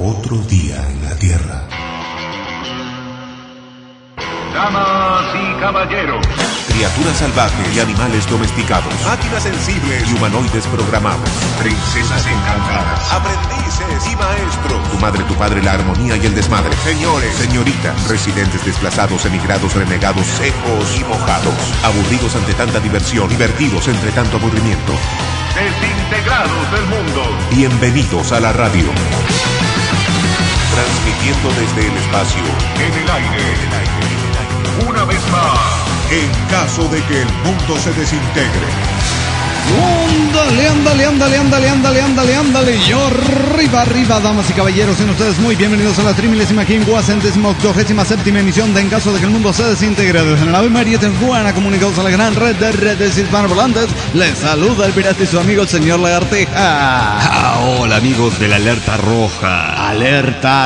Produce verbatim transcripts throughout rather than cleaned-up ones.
Otro día en la Tierra. Damas y caballeros, Criaturas salvajes y animales domesticados, máquinas sensibles y humanoides programados, princesas encantadas, aprendices y maestros, tu madre, tu padre, la armonía y el desmadre, señores, señoritas, residentes desplazados, emigrados, renegados, secos y mojados, aburridos ante tanta diversión, divertidos entre tanto aburrimiento, desintegrados del mundo. Bienvenidos a la radio. Transmitiendo desde el espacio, En el aire, en el aire, una vez más, en caso de que el mundo se desintegre. Ándale, ándale, ándale, ándale, ándale, ándale, ándale. Y arriba, arriba, damas y caballeros, sean ustedes muy bienvenidos a la trimilésima quincuagésima octogésima séptima emisión de En caso de que el mundo se desintegre. Desde la Ave María Tijuana, comunicados a la gran red de redes hispanohablantes, les saluda el pirata y su amigo el señor Lagartija. Ah, hola amigos de la Alerta Roja. Alerta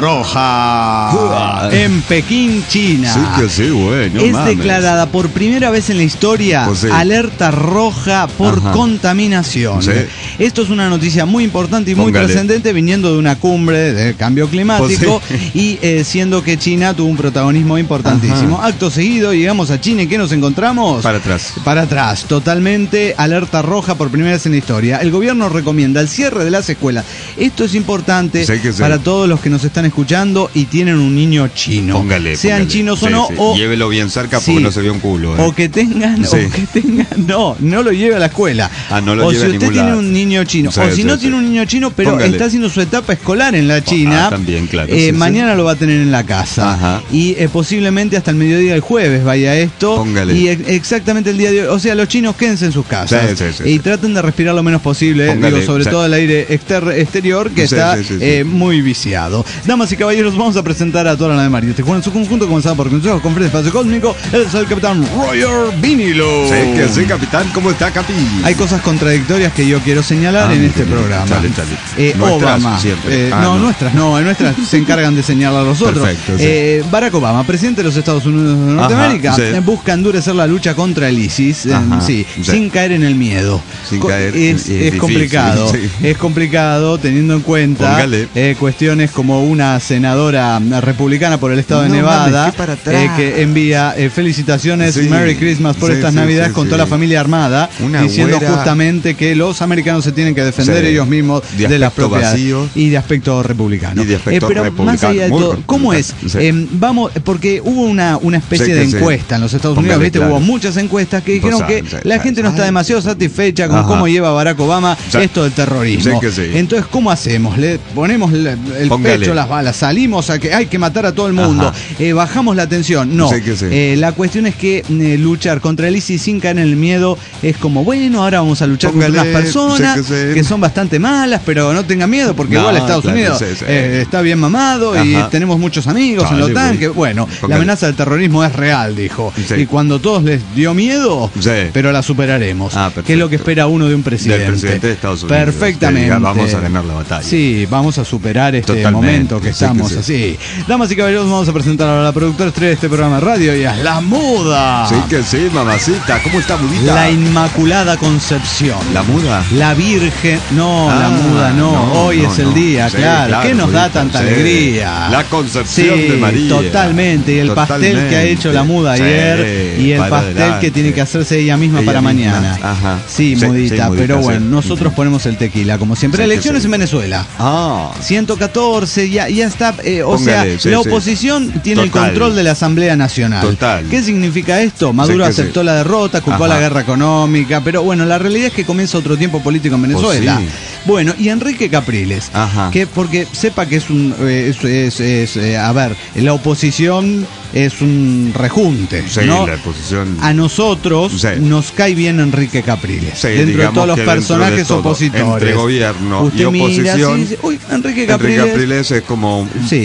roja Uah. en Pekín, China. Sí que sí, güey, no es mames. declarada por primera vez en la historia Pues sí. alerta roja por Ajá. contaminación. Sí. Esto es una noticia muy importante y muy Póngale. trascendente viniendo de una cumbre de cambio climático Pues y eh, siendo que China tuvo un protagonismo importantísimo. Ajá. Acto seguido llegamos a China y ¿qué nos encontramos? Para atrás. Para atrás, totalmente alerta roja por primera vez en la historia. El gobierno recomienda el cierre de las escuelas. Esto es importante Sí que sí. para todos los que nos están escuchando y tienen un niño chino. Póngale. Sean póngale. chinos o Sí, no, sí. o Llévelo bien cerca porque Sí. no se vio un culo. ¿eh? o que tengan, Sí. o que tengan, no, no lo lleve a la escuela. Ah, no lo o lleve si a usted ningún tiene lado. un niño chino, Sí, o si sí, no sí. tiene un niño chino, pero Póngale. está haciendo su etapa escolar en la China, Ah, también, claro. eh, Sí, sí. mañana lo va a tener en la casa. Ajá. Y eh, posiblemente hasta el mediodía del jueves vaya esto. Póngale. Y ex- exactamente el día de hoy, o sea, los chinos quédense en sus casas. Sí, sí, sí, y sí. traten de respirar lo menos posible, Póngale, digo, sobre sí. todo el aire exter- exterior que Sí, está sí, sí, sí. eh, muy viciado. Damas y caballeros, vamos a presentar a toda la nave María. Te juegan en su conjunto, comenzado por Consejo Conferencia Espacio Cósmico. Él es el capitán Roger Vinilo. Sí que sí, capitán. ¿Cómo está, capi? Hay cosas contradictorias que yo quiero señalar Ah, en muy este bien. programa. Chale, chale. Eh, Nuestras Obama. siempre. eh, Ah, no, no. nuestras no, nuestras se encargan de señalar a los otros. Perfecto, sí. Eh, Barack Obama, presidente de los Estados Unidos de Norteamérica, Ajá, sí. eh, busca endurecer la lucha contra el ISIS, eh, Ajá, sí, sí. sin caer en el miedo. Sin Co- caer es, en- es difícil, complicado, sí. es complicado teniendo en cuenta Póngale. eh, cuestiones como una senadora republicana por el estado de No Nevada mames, qué para atrás. eh, que envía eh, felicitaciones, Sí. Merry Christmas por Sí, estas sí, navidades sí, con sí. toda la familia armada, Una diciendo güera. justamente que los americanos se tienen que defender Sí. ellos mismos De de, las aspecto propiedades vacío. y de aspecto republicano. Y de aspecto Eh, pero republicano, más allá de muy todo, ¿cómo es? republicano, sí. Eh, vamos, porque hubo una, una especie Sí de que sí. encuesta en los Estados Póngale, Unidos, ¿viste? claro. Hubo muchas encuestas que dijeron Vos que sabes, la sabes, gente no está sabes. demasiado satisfecha con Ajá. cómo lleva Barack Obama Sí. esto del terrorismo. Sí que sí. Entonces, ¿cómo hacemos? ¿Le ponemos le- el Póngale. pecho, las balas? ¿Salimos a que hay que matar a todo el mundo? Ajá. Eh, ¿Bajamos la tensión? No. Sí que sí. Eh, la cuestión es que eh, luchar contra el ISIS sin caer en el miedo es como, bueno, ahora vamos a luchar Póngale, contra unas personas sí que sí. que son bastante malas, pero no tengan miedo porque No, igual Estados claro, Unidos sí, sí. eh, está bien mamado y Ajá. tenemos muchos amigos en la Dale, OTAN. güey. Que, bueno, la Póngale. amenaza del terrorismo es real, dijo. Sí. Y cuando todos les dio miedo, Sí. pero la superaremos. Ah, que es lo que perfecto. espera uno de un presidente. Del presidente de Estados Unidos. Perfectamente. Que diga, vamos a ganar la batalla. Sí, vamos a superar este Totalmente, momento que sí que estamos sí. así. Damas y caballeros, vamos a presentar ahora a la productora estrella de este programa de radio y a La Muda. Sí que sí, mamacita. ¿Cómo está, mudita? La Inmaculada Concepción. ¿La muda? La Virgen, no, Ah, la muda no, no, hoy no, es el no. día, Sí, claro. claro, ¿Qué nos da Julito, tanta sí. alegría? La Concepción Sí, de María. Totalmente, y el pastel Totalmente. que ha hecho la muda Sí, ayer y el para pastel adelante. que tiene que hacerse ella misma Ella para misma, mañana. ajá. Sí, Sí, mudita, sí, mudita, pero bueno, sí. nosotros ponemos el tequila, como siempre. Sí, que Elecciones sí. en Venezuela. Ah. ciento catorce, ya, ya está, eh, o Póngale, sea, sí, la sí. oposición tiene el Total. control de la Asamblea Nacional. Total. ¿Qué significa esto? Maduro Sí que sí. aceptó la derrota, culpó Ajá. la guerra económica, pero bueno, la realidad es que comienza otro tiempo político en Venezuela. sí. Bueno, y Enrique Capriles, Ajá. que porque sepa que es un, eh, es, es- es, eh, a ver, la oposición es un rejunte, Sí, ¿no? la oposición. A nosotros Sí. nos cae bien Enrique Capriles, Sí, dentro de digamos todos los que dentro personajes de todo, opositores. entre gobierno Usted y mira, oposición, sí, sí, uy, Enrique Enrique Capriles. Capriles es como un Sí.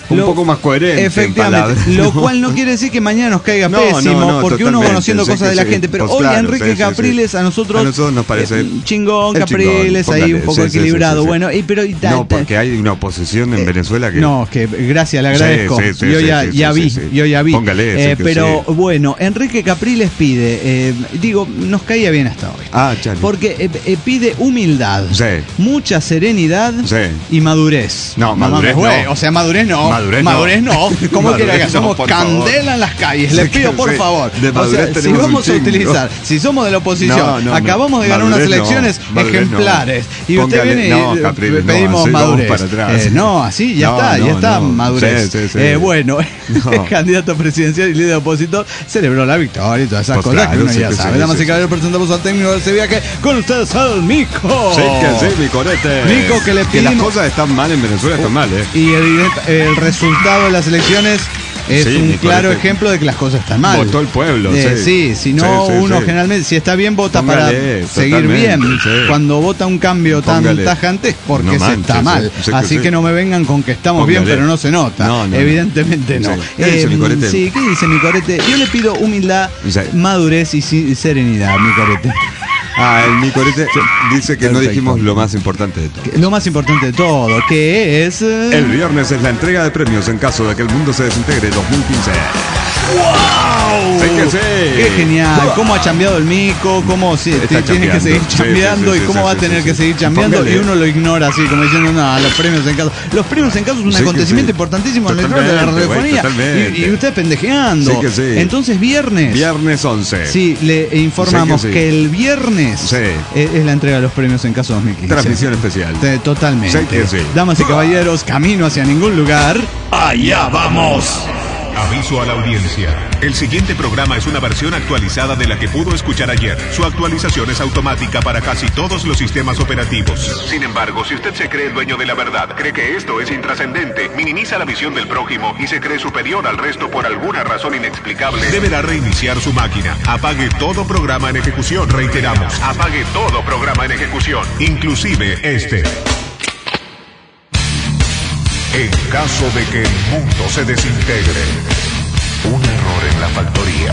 un Lo- poco más coherente. Efectivamente, en palabras. lo cual no quiere decir que mañana nos caiga No, pésimo, no, no, porque uno totalmente, conociendo sí cosas que de la sí. gente, pero Pues hoy claro, Enrique sí, sí, Capriles sí. a nosotros A nosotros nos parece eh, chingón, el Capriles, chingón, ahí póngale, un poco sí, sí, sí, equilibrado, sí, sí. bueno, y, pero y ta- No, ta- porque hay una oposición en eh, Venezuela que... No, que gracias, le agradezco. Sí, sí, sí, yo sí, ya, sí, ya sí, vi, sí, sí. yo ya vi. Póngale, sí Eh, que pero sí. bueno, Enrique Capriles pide, eh, digo, nos caía bien hasta hoy. Ah, chale. Porque eh, eh, pide humildad, Sí. mucha serenidad Sí. y madurez. No, madurez mames, güey, no. O sea, madurez no. Madurez no. no. ¿Cómo Madurez quiere que no, somos por candela favor. en las calles? Les Sí, pido, que por sí. favor. De O madurez sea, si tenemos vamos un a chingo. utilizar, si somos de la oposición, No, no, acabamos no. de ganar unas Madurez no. elecciones Madurez no. ejemplares. Y usted Póngale- viene y no, eh, Capriles, no, pedimos así vamos madurez. para atrás. Eh, no, así ya No, está, ya no, está, no. madurez. Sí, sí, sí. Eh, bueno, No. el candidato presidencial y líder opositor celebró la victoria y todas esas Pues cosas claro, que uno sí ya que sabe. sí, Damas sí, y caballeros, presentamos al técnico de este viaje con ustedes al Mico. Sí, que sí, mi corete. Nico, que le Que las pedimos- cosas están mal en Venezuela, están mal, ¿eh? Y evidente- el resultado de las elecciones es Sí, un mi claro correcto. ejemplo de que las cosas están mal. Votó el pueblo, Eh, sí. sí, si no, Sí, sí, uno sí. generalmente, si está bien, vota Póngale, para seguir totalmente, bien. sí. Cuando vota un cambio tan Póngale. tajante es porque No se manches, está sí, mal. sí que Así sí. que no me vengan con que estamos bien, Póngale. pero no se nota. No, no, Evidentemente no. no. Sí. ¿Qué dice mi corete? Sí, ¿qué dice mi corete? Yo le pido humildad, Sí. madurez y si- serenidad, mi corete. Ah, el mi corete dice que no Perfecto. dijimos lo más importante de todo. Lo más importante de todo, que es... eh, El viernes es la entrega de premios en caso de que el mundo se desintegre dos mil quince. ¡Wow! Sí que sí. ¡Qué genial! ¿Cómo ha cambiado el mico? ¿Cómo sí, Está tiene que chambeando. seguir Sí, chambeando? sí, sí, ¿Y cómo sí, va a sí, tener sí, que sí. seguir chambeando? Póngale. Y uno lo ignora así, como diciendo, no, los premios en caso. Los premios en caso es un Sí que acontecimiento sí. importantísimo en la historia de la Totalmente, güey, radiofonía. totalmente. Y, y usted pendejeando. Sí que sí. Entonces, viernes. Viernes once. Sí, le informamos Sí que que, sí. el viernes Sí. es, es la entrega de los premios en caso dos mil quince. Transmisión especial. Eh, Totalmente. Sí que sí. Damas y caballeros, camino hacia ningún lugar. ¡Allá vamos! Aviso a la audiencia. El siguiente programa es una versión actualizada de la que pudo escuchar ayer. Su actualización es automática para casi todos los sistemas operativos. Sin embargo, si usted se cree el dueño de la verdad, cree que esto es intrascendente, minimiza la visión del prójimo y se cree superior al resto por alguna razón inexplicable, deberá reiniciar su máquina. Apague todo programa en ejecución. Reiteramos, apague todo programa en ejecución, inclusive este. En caso de que el mundo se desintegre, un error en la factoría.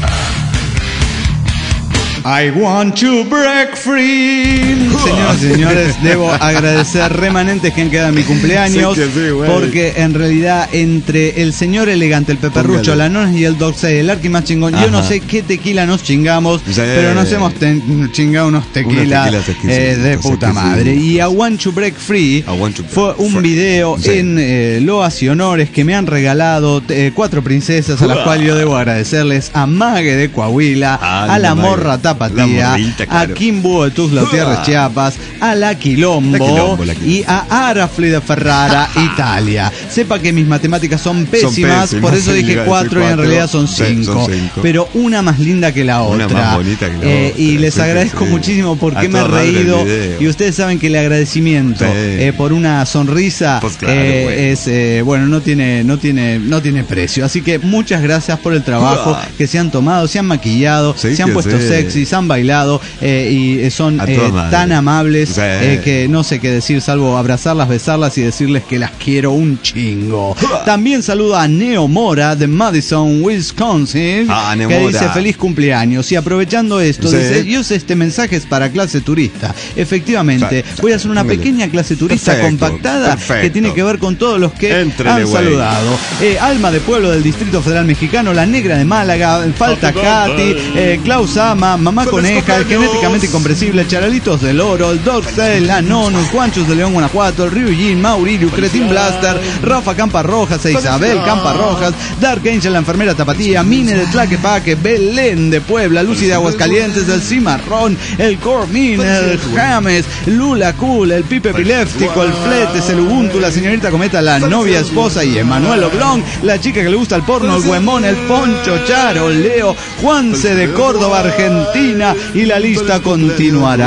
I want to break free. Señoras y señores, debo agradecer remanentes que han quedado en mi cumpleaños. Sí que sí, güey. Porque en realidad, entre el señor elegante, el peperrucho, Póngale. la nones y el doxey, el arqui más chingón, yo Ajá. no sé qué tequila nos chingamos, Sí. pero nos hemos ten- chingado unos tequilas, tequilas exquisitos, eh, de puta exquisitos. madre. Y I want to break free I want to break fue un free. video Sí. en eh, loas y honores que me han regalado eh, cuatro princesas, a las Uah. cuales yo debo agradecerles a Mague de Coahuila, Ah, a la Mague. morra tapatía, La morrita, a claro. Kimbo de Tuzla Gutiérrez Uah. Chiapas, a la Quilombo, La Quilombo, la Quilombo. y a Arafli de Ferrara, Italia. Sepa que mis matemáticas son pésimas, pésimas, por eso sí, dije iba a decir cuatro y en cuatro. realidad son Sí, cinco. son cinco. Pero una más linda que la Una otra. más bonita que la Eh, otra, Y les sí que agradezco sí. muchísimo porque A me he toda madre el reído. video. Y ustedes saben que el agradecimiento Sí. eh, por una sonrisa Pues claro, eh, güey. es eh, bueno, no tiene, no tiene, no tiene precio. Así que muchas gracias por el trabajo Uah. que se han tomado, se han maquillado, Sí se han que puesto sí. sexy, se han bailado eh, y eh, son A eh, toda madre. tan amables Sí. eh, que no sé qué decir salvo abrazarlas, besarlas y decirles que las quiero un chingo. También saludo a Neo Mora de Madison, Wisconsin, Ah, Neo que Mora. dice feliz cumpleaños. Y aprovechando esto, Sí. dice, yo sé este mensaje es para clase turista. Efectivamente, Exacto. voy a hacer una Póngale. pequeña clase turista Perfecto, compactada perfecto. que tiene que ver con todos los que Éntrele, han güey. saludado. Eh, Alma de Pueblo del Distrito Federal Mexicano, La Negra de Málaga, Falta Katy, eh, Klaus Ama, Mamá Coneja, el Genéticamente Incomprensible, Charalitos del Oro, el Doxel, la Nonus, Juanchos de León, Guanajuato, el Ryujin, Mauririo, Cretin Blaster, Rafa Campa Rojas e Isabel Campa Rojas, Dark Angel, la enfermera Tapatía, Mine de Tlaquepaque, Belén de Puebla, Lucy de Aguascalientes, el Cimarrón, el Cormin, el James, Lula Cool, el Pipe Epiléptico, el Fletes, el Ubuntu, la señorita Cometa, la novia esposa y Emanuel Oblong, la chica que le gusta el porno, el Huemón, el Poncho Charo, Leo, Juanse de Córdoba, Argentina, y la lista continuará.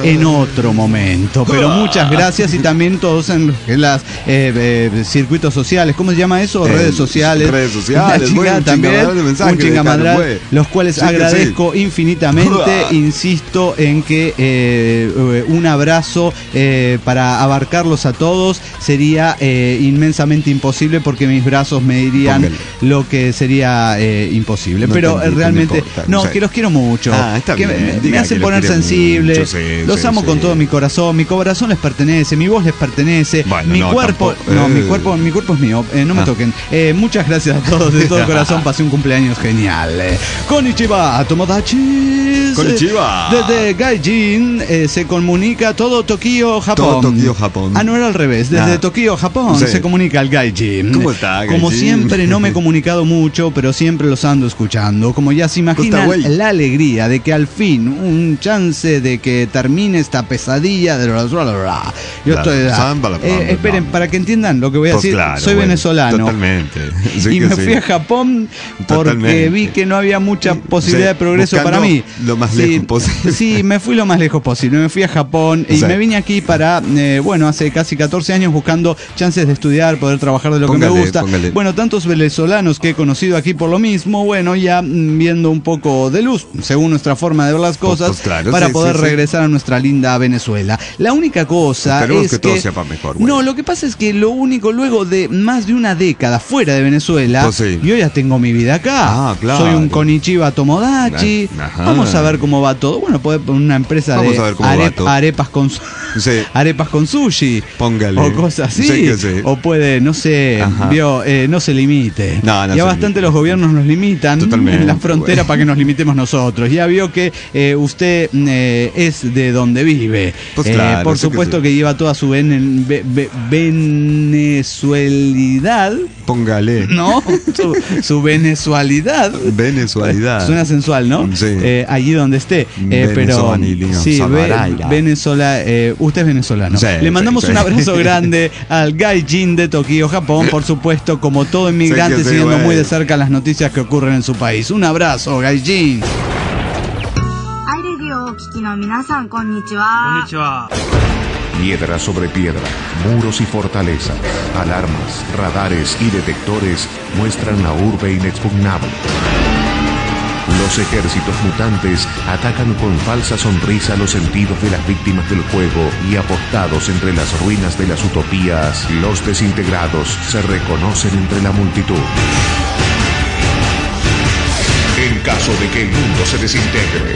en otro momento. Pero muchas gracias y también todos en los eh, eh, circuitos sociales. ¿Cómo se llama eso? Eh, redes sociales. Redes sociales. Chingada Bueno, también. un mensaje Un chingamadral, dejaron, los cuales sí, agradezco sí. infinitamente. Insisto en que eh, un abrazo eh, para abarcarlos a todos sería eh, inmensamente imposible porque mis brazos me dirían Póngale. lo que sería eh, imposible. No Pero entendí, realmente, no importa, no, no sé. que los quiero mucho. Ah, está que bien, me, diga me hacen que los poner quiere sensible. mucho, sí, los sí, amo sí. con todo mi corazón. Mi corazón les pertenece, mi voz les pertenece. Bueno, mi no, cuerpo, tampoco. no, Eh. mi cuerpo, mi cuerpo es mío. Eh, no me Ah. toquen. Eh, muchas gracias a todos de todo corazón. Pasé un cumpleaños genial. Eh, Konnichiwa, Tomodachis. Konnichiwa. Desde Gaijin eh, se comunica todo Tokio, Japón. Todo Tokio, Japón. Ah, no era al revés. Desde Ah. Tokio, Japón Sí. se comunica al Gaijin. ¿Cómo está, Como Gaijin? siempre no me he comunicado mucho, pero siempre los ando escuchando. Como ya se imaginan, güey? la alegría de que al fin un chance de que termine esta pesadilla de bla, bla, bla, bla. Yo Claro, estoy samba, bla, bla, eh, bla, bla. esperen, para que entiendan lo que voy a Pues decir. claro, Soy bueno, venezolano. Totalmente. Sí y que me sí. fui a Japón porque Totalmente. vi que no había mucha posibilidad Sí, de progreso buscando para mí. lo más Sí, lejos posible. Sí, me fui lo más lejos posible. Me fui a Japón y Sí. me vine aquí para, eh, bueno, hace casi catorce años buscando chances de estudiar, poder trabajar de lo que Póngale, me gusta. póngale. Bueno, tantos venezolanos que he conocido aquí por lo mismo, bueno, ya mm, viendo un poco de luz, según nuestra forma de ver las cosas, pues claro, para sí, poder sí, sí. regresar a nuestra linda Venezuela. La única cosa Esperemos es que todo sea para mejor, güey. no, lo que pasa es que lo único, luego de más de una década fuera de Venezuela, Pues sí. yo ya tengo mi vida acá. Ah, claro. Soy un Konnichiwa Tomodachi. Ajá. Vamos a ver cómo va todo. Bueno, puede poner una empresa Vamos de a ver cómo va todo. arepas con su- Sí. arepas con sushi. Póngale. O cosas así. Sí que sí. O puede, no sé, Ajá. vio, eh, no se limite. No, no ya se bastante limite. los gobiernos nos limitan Totalmente, en la frontera güey. para que nos limitemos nosotros. Ya vio que eh, usted eh, es de donde vive. Pues Eh, claro, por sí que supuesto sí. que, lleva toda su ven- ve- ve- venezuelidad. Póngale. ¿No? Su, su venezualidad. Venezualidad. Suena sensual, ¿no? Sí. Eh, allí donde esté. Eh, pero Venezolano, sí, ve- Salvaraira. Venezuela, eh, usted es venezolano. Sí, Le mandamos sí, sí. un abrazo grande al Gaijin de Tokio, Japón, por supuesto, como todo inmigrante, Sí que sí, siguiendo güey. muy de cerca las noticias que ocurren en su país. Un abrazo, Gaijin. アイレディオをお聞きの皆さんこんにちは。 Piedra sobre piedra, muros y fortalezas, alarmas, radares y detectores muestran la urbe inexpugnable. Los ejércitos mutantes atacan con falsa sonrisa los sentidos de las víctimas del juego y apostados entre las ruinas de las utopías, los desintegrados se reconocen entre la multitud. En caso de que el mundo se desintegre,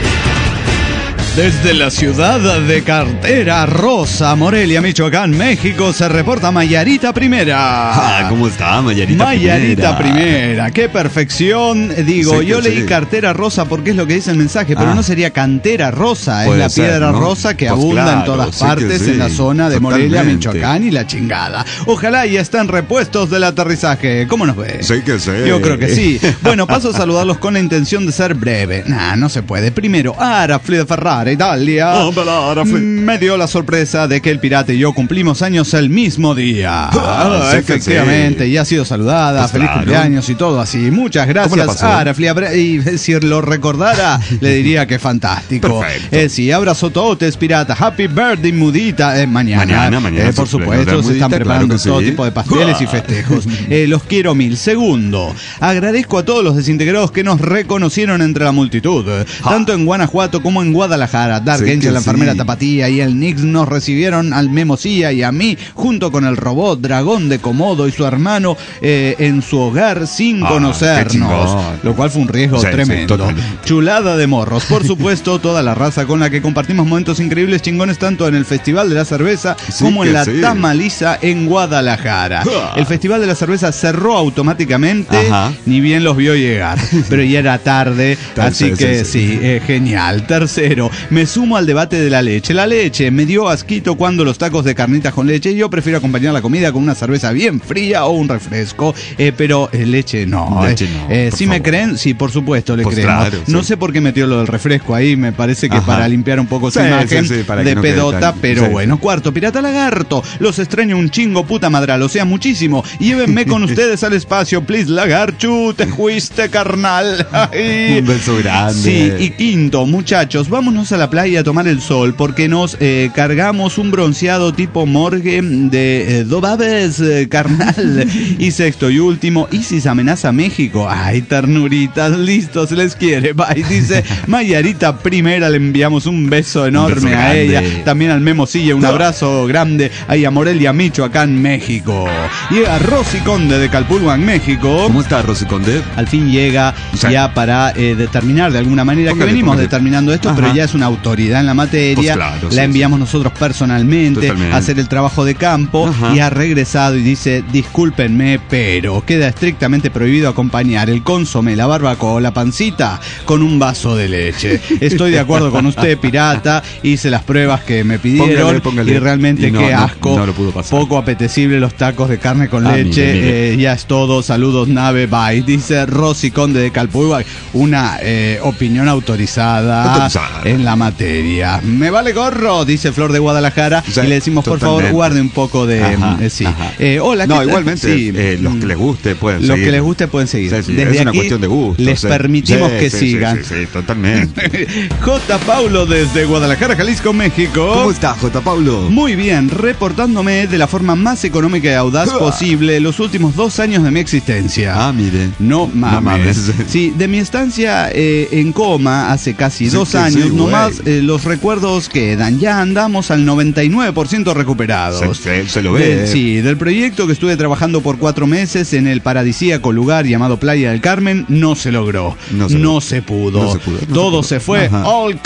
Desde la ciudad de Cartera Rosa, Morelia, Michoacán, México, se reporta Mayarita Primera. Ah, ¿cómo está, Mayarita Mayarita Primera? Primera, qué perfección. Digo, Sí, yo sí. leí Cartera Rosa porque es lo que dice el mensaje, pero Ah. no sería Cantera Rosa, es Puede la ser, piedra ¿no? rosa que Pues abunda en claro, todas sí que partes sí. en la zona de Morelia, Totalmente. Michoacán y la chingada. Ojalá ya están repuestos del aterrizaje. ¿Cómo nos ve? Sí que sí. Yo creo que sí. Bueno, paso a saludarlos con la intención de ser breve. Nah, no se puede. Primero, Arafli de Ferrara, Italia. Oh, bella Arafli. Me dio la sorpresa de que el pirata y yo cumplimos años el mismo día. Ah, sí que efectivamente, sí. y ha sido saludada. Pues Feliz claro. cumpleaños y todo así. Muchas ¿Cómo la gracias, pasó? Arafli. Abra- Y si lo recordara, le diría que fantástico. Perfecto. Eh, sí, abrazo totes, pirata. Happy birthday, mudita. Eh, mañana. Mañana, mañana Eh, es por el cumpleaños supuesto, de se están Mudita, preparando claro que todo sí. tipo de pasteles y festejos. Eh, los quiero mil. Segundo, agradezco a todos los desintegrados que nos reconocieron entre la multitud, tanto en Guanajuato como en Guadalajara. Dark Sí Angel, que la enfermera sí. Tapatía y el Nix nos recibieron al Memosía y a mí, junto con el robot Dragón de Komodo y su hermano, eh, en su hogar sin Ah, qué conocernos. chingón. Lo cual fue un riesgo Sí, sí, tremendo. totalmente. Chulada de morros. Por supuesto, toda la raza con la que compartimos momentos increíbles chingones, tanto en el Festival de la Cerveza Sí como en que la sí. Tamaliza en Guadalajara. Ah. El Festival de la Cerveza cerró automáticamente, Ajá. ni bien los vio llegar. Pero ya era tarde, así Sí, que sí, sí, sí. eh, genial. Tercero, me sumo al debate de la leche. La leche me dio asquito cuando los tacos de carnitas con leche. Yo prefiero acompañar la comida con una cerveza bien fría o un refresco, eh, pero eh, leche no. Leche eh. no, Eh, por si me favor. creen, sí, por supuesto, le Pues creemos. claro, no sí. sé por qué metió lo del refresco ahí, me parece que Ajá. para limpiar un poco su Sí, imagen sí, sí, para que de no quede pedota, tan- pero sí. bueno. Cuarto, Pirata Lagarto, los extraño un chingo, puta madral, o sea, muchísimo. Llévenme con ustedes al espacio, please, Lagarchu, te fuiste, carnal. Ay. Un beso grande. Sí, y quinto, muchachos, vámonos a la playa a tomar el sol porque nos eh, cargamos un bronceado tipo morgue de eh, Dobabes, eh, carnal. Y sexto y último, Isis amenaza a México. Ay, ternuritas, listos, les quiere. Bye, dice Mayarita Primera, le enviamos un beso enorme un beso a ella. También al Memo Silla, un abrazo grande. Ahí a Morelia Micho, acá en México. Y a Rosy Conde de Calpulhuan, México. ¿Cómo está Rosy Conde? Al fin llega sí. ya para eh, determinar de alguna manera póngale, que venimos póngale. determinando esto, Ajá. pero ya es una autoridad en la materia. Pues claro, la sí, enviamos sí. nosotros personalmente Totalmente. a hacer el trabajo de campo Ajá. y ha regresado y dice, discúlpenme, pero queda estrictamente prohibido acompañar el consomé, la barbacoa o la pancita con un vaso de leche. Estoy de acuerdo con usted, pirata, hice las pruebas que me pidieron póngale, póngale. y realmente y no, qué asco, no, no lo pudo pasar. Poco apetecible los tacos de carne con ah, leche. Mire, mire. Eh, ya es todo, saludos nave, bye. Dice Rosy Conde de Calpulhuan, una eh, opinión autorizada, autorizada en la materia. Me vale gorro, dice Flor de Guadalajara, o sea, y le decimos totalmente. por favor guarde un poco de ajá, eh, sí. Eh, hola, no, igualmente sí. eh, los que les guste pueden los seguir. Los que les guste pueden seguir. Sí, sí, Desde es una aquí cuestión de gusto. Les sí. permitimos sí, que sí, sigan. Sí, sí, sí, totalmente. J. Paulo desde Guadalajara, Jalisco, México. ¿Cómo estás, J. Paulo? Muy bien, reportándome de la forma más económica y audaz uh. posible los últimos dos años de mi existencia. Ah, mire. No mames. No mames. Sí, de mi estancia eh, en coma hace casi sí, dos sí, años, sí, nomás eh, los recuerdos quedan. Ya andamos al noventa y nueve por ciento recuperados. Se, se lo ve. Del, sí, del proyecto que estuve trabajando por cuatro meses en el paradisíaco lugar llamado Playa del Carmen, no se logró. No se, no se pudo. No se pudo no todo se, pudo. se fue Ajá. al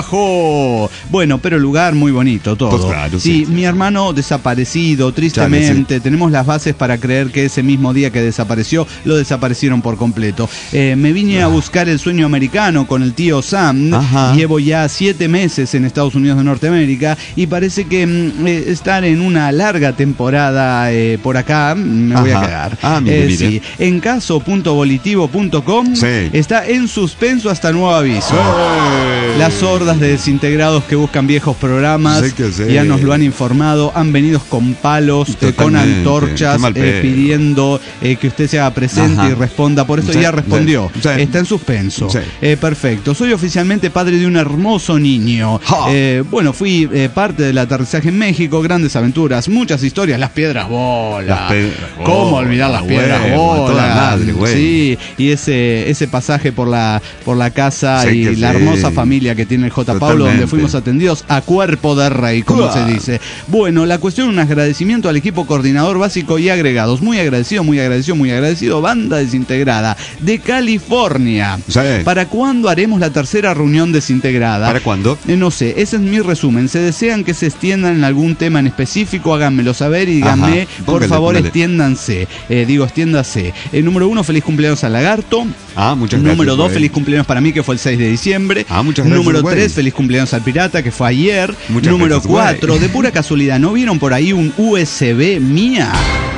carajo. Bueno, pero el lugar muy bonito, todo. Pues claro, sí, sí, mi sí. hermano desaparecido, tristemente. Chale, sí. Tenemos las bases para creer que ese mismo día que desapareció, lo desaparecieron por completo. Eh, me vine ah. a buscar el sueño americano con el tío Sam. Ajá. Llevo ya siete meses en Estados Unidos de Norteamérica y parece que mm, eh, estar en una larga temporada eh, por acá me Ajá. voy a quedar. Ah, mire, eh, mire. Sí. En caso punto volitivo punto com sí. está en suspenso hasta nuevo aviso. Hey. Las hordas de desintegrados que buscan viejos programas sí que sí. ya nos lo han informado, han venido con palos, eh, con antorchas, eh, pidiendo eh, que usted se haga presente Ajá. y responda. Por eso sí. ya respondió. Sí. Está en suspenso. Sí. Eh, perfecto. Soy oficialmente padre de un hermoso niño. Eh, bueno, fui eh, parte del aterrizaje en México, grandes aventuras, muchas historias, las piedras bolas. Las pe ¿Cómo olvidar las piedras wey, bolas? Madre, sí, y ese ese pasaje por la por la casa sí, y la sí. hermosa familia que tiene el J. Paulo, donde fuimos atendidos a cuerpo de rey, como uh. se dice. Bueno, la cuestión, un agradecimiento al equipo coordinador básico y agregados. Muy agradecido, muy agradecido, muy agradecido. Banda desintegrada de California. Sí. ¿Para cuándo haremos la tercera reunión desintegrada? ¿Para cuándo? Eh, no sé, ese es mi resumen. Se desean que se extiendan en algún tema en específico, háganmelo saber y díganme, Ajá. por póngale, favor, póngale. extiéndanse. Eh, digo, extiéndase. Eh, número uno, feliz cumpleaños al Lagarto. Ah, muchas gracias. Número dos, feliz cumpleaños para mí, que fue el seis de diciembre. Ah, muchas gracias. Número güey. tres, feliz cumpleaños al Pirata, que fue ayer. Muchas Número gracias, cuatro, güey. de pura casualidad, ¿no vieron por ahí un U S B mía?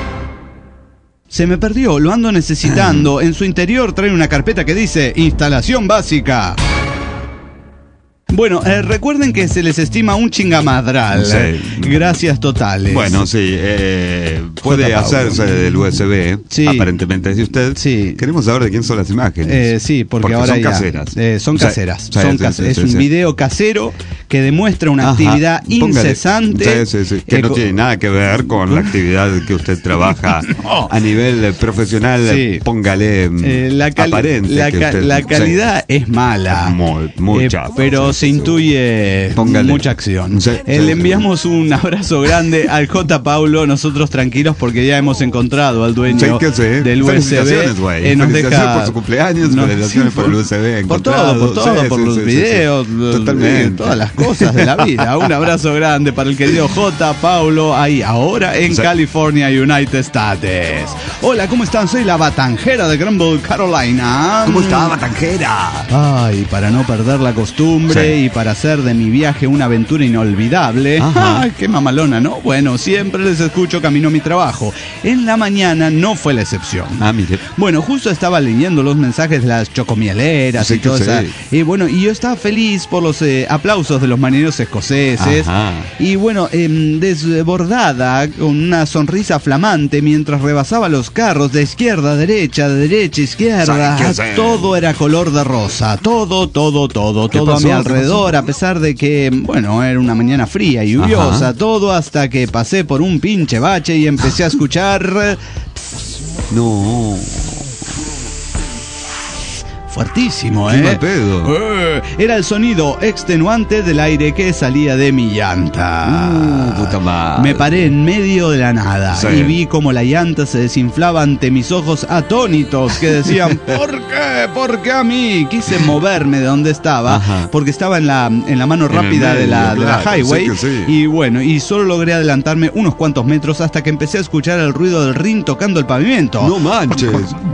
Se me perdió, lo ando necesitando. En su interior trae una carpeta que dice instalación básica. Bueno, eh, recuerden que se les estima un chingamadral. Sí. Gracias totales. Bueno, sí, eh, puede hacerse del U S B, sí. aparentemente, dice usted. Sí. Queremos saber de quién son las imágenes. Eh, sí, porque, porque ahora son ya, caseras. Eh, son sí. caseras. Sí, son sí, caseras. sí, es sí, un sí. video casero que demuestra una Ajá. actividad Póngale. incesante. Sí, sí, sí. Que eh, no con... tiene nada que ver con la actividad que usted trabaja no. a nivel profesional. Sí. Póngale eh, la aparente. La, que ca usted, la calidad sí. es mala. Muy, muy eh, chafa, pero sí, se sí, intuye Póngale. mucha acción. Sí, eh, sí, le enviamos sí. un abrazo grande al J. Paulo, nosotros tranquilos porque ya hemos encontrado al dueño sí, sí. del U S B. Eh, nos deja por su cumpleaños, no, felicitaciones sí, por, por el U S B. Por todo, por todo, sí, por sí, los sí, videos, sí, sí. Totalmente. todas las cosas de la vida. Un abrazo grande para el querido J. Paulo, ahí ahora en sí. California, United States. Hola, ¿cómo están? Soy la Batanjera de Greenville, Carolina. ¿Cómo está, Batanjera? Ay, para no perder la costumbre sí. y para hacer de mi viaje una aventura inolvidable. Ajá. Ay, qué mamalona, ¿no? Bueno, siempre les escucho camino a mi trabajo. En la mañana no fue la excepción. Ah, mire. Bueno, justo estaba leyendo los mensajes de las chocomieleras sí, y todo eso. Y bueno, y yo estaba feliz por los eh, aplausos de los marineros escoceses. Ajá. Y bueno, eh, desbordada, con una sonrisa flamante, mientras rebasaba los carros de izquierda a derecha, de derecha a izquierda. Todo era color de rosa. Todo, todo, todo, todo pasó? a mi alrededor. alrededor, a pesar de que, bueno, era una mañana fría y lluviosa, Ajá. todo hasta que pasé por un pinche bache y empecé a escuchar... No... Fuertísimo, ¿eh? ¡Qué pedo! Eh, Era el sonido extenuante del aire que salía de mi llanta. Uh, puta madre. Me paré en medio de la nada sí. y vi como la llanta se desinflaba ante mis ojos atónitos que decían, ¿por qué? ¿Por qué a mí? Quise moverme de donde estaba, Ajá. porque estaba en la, en la mano rápida medio, de, la, de la highway. Sí sí. Y bueno, y solo logré adelantarme unos cuantos metros hasta que empecé a escuchar el ruido del rin tocando el pavimento. No manches.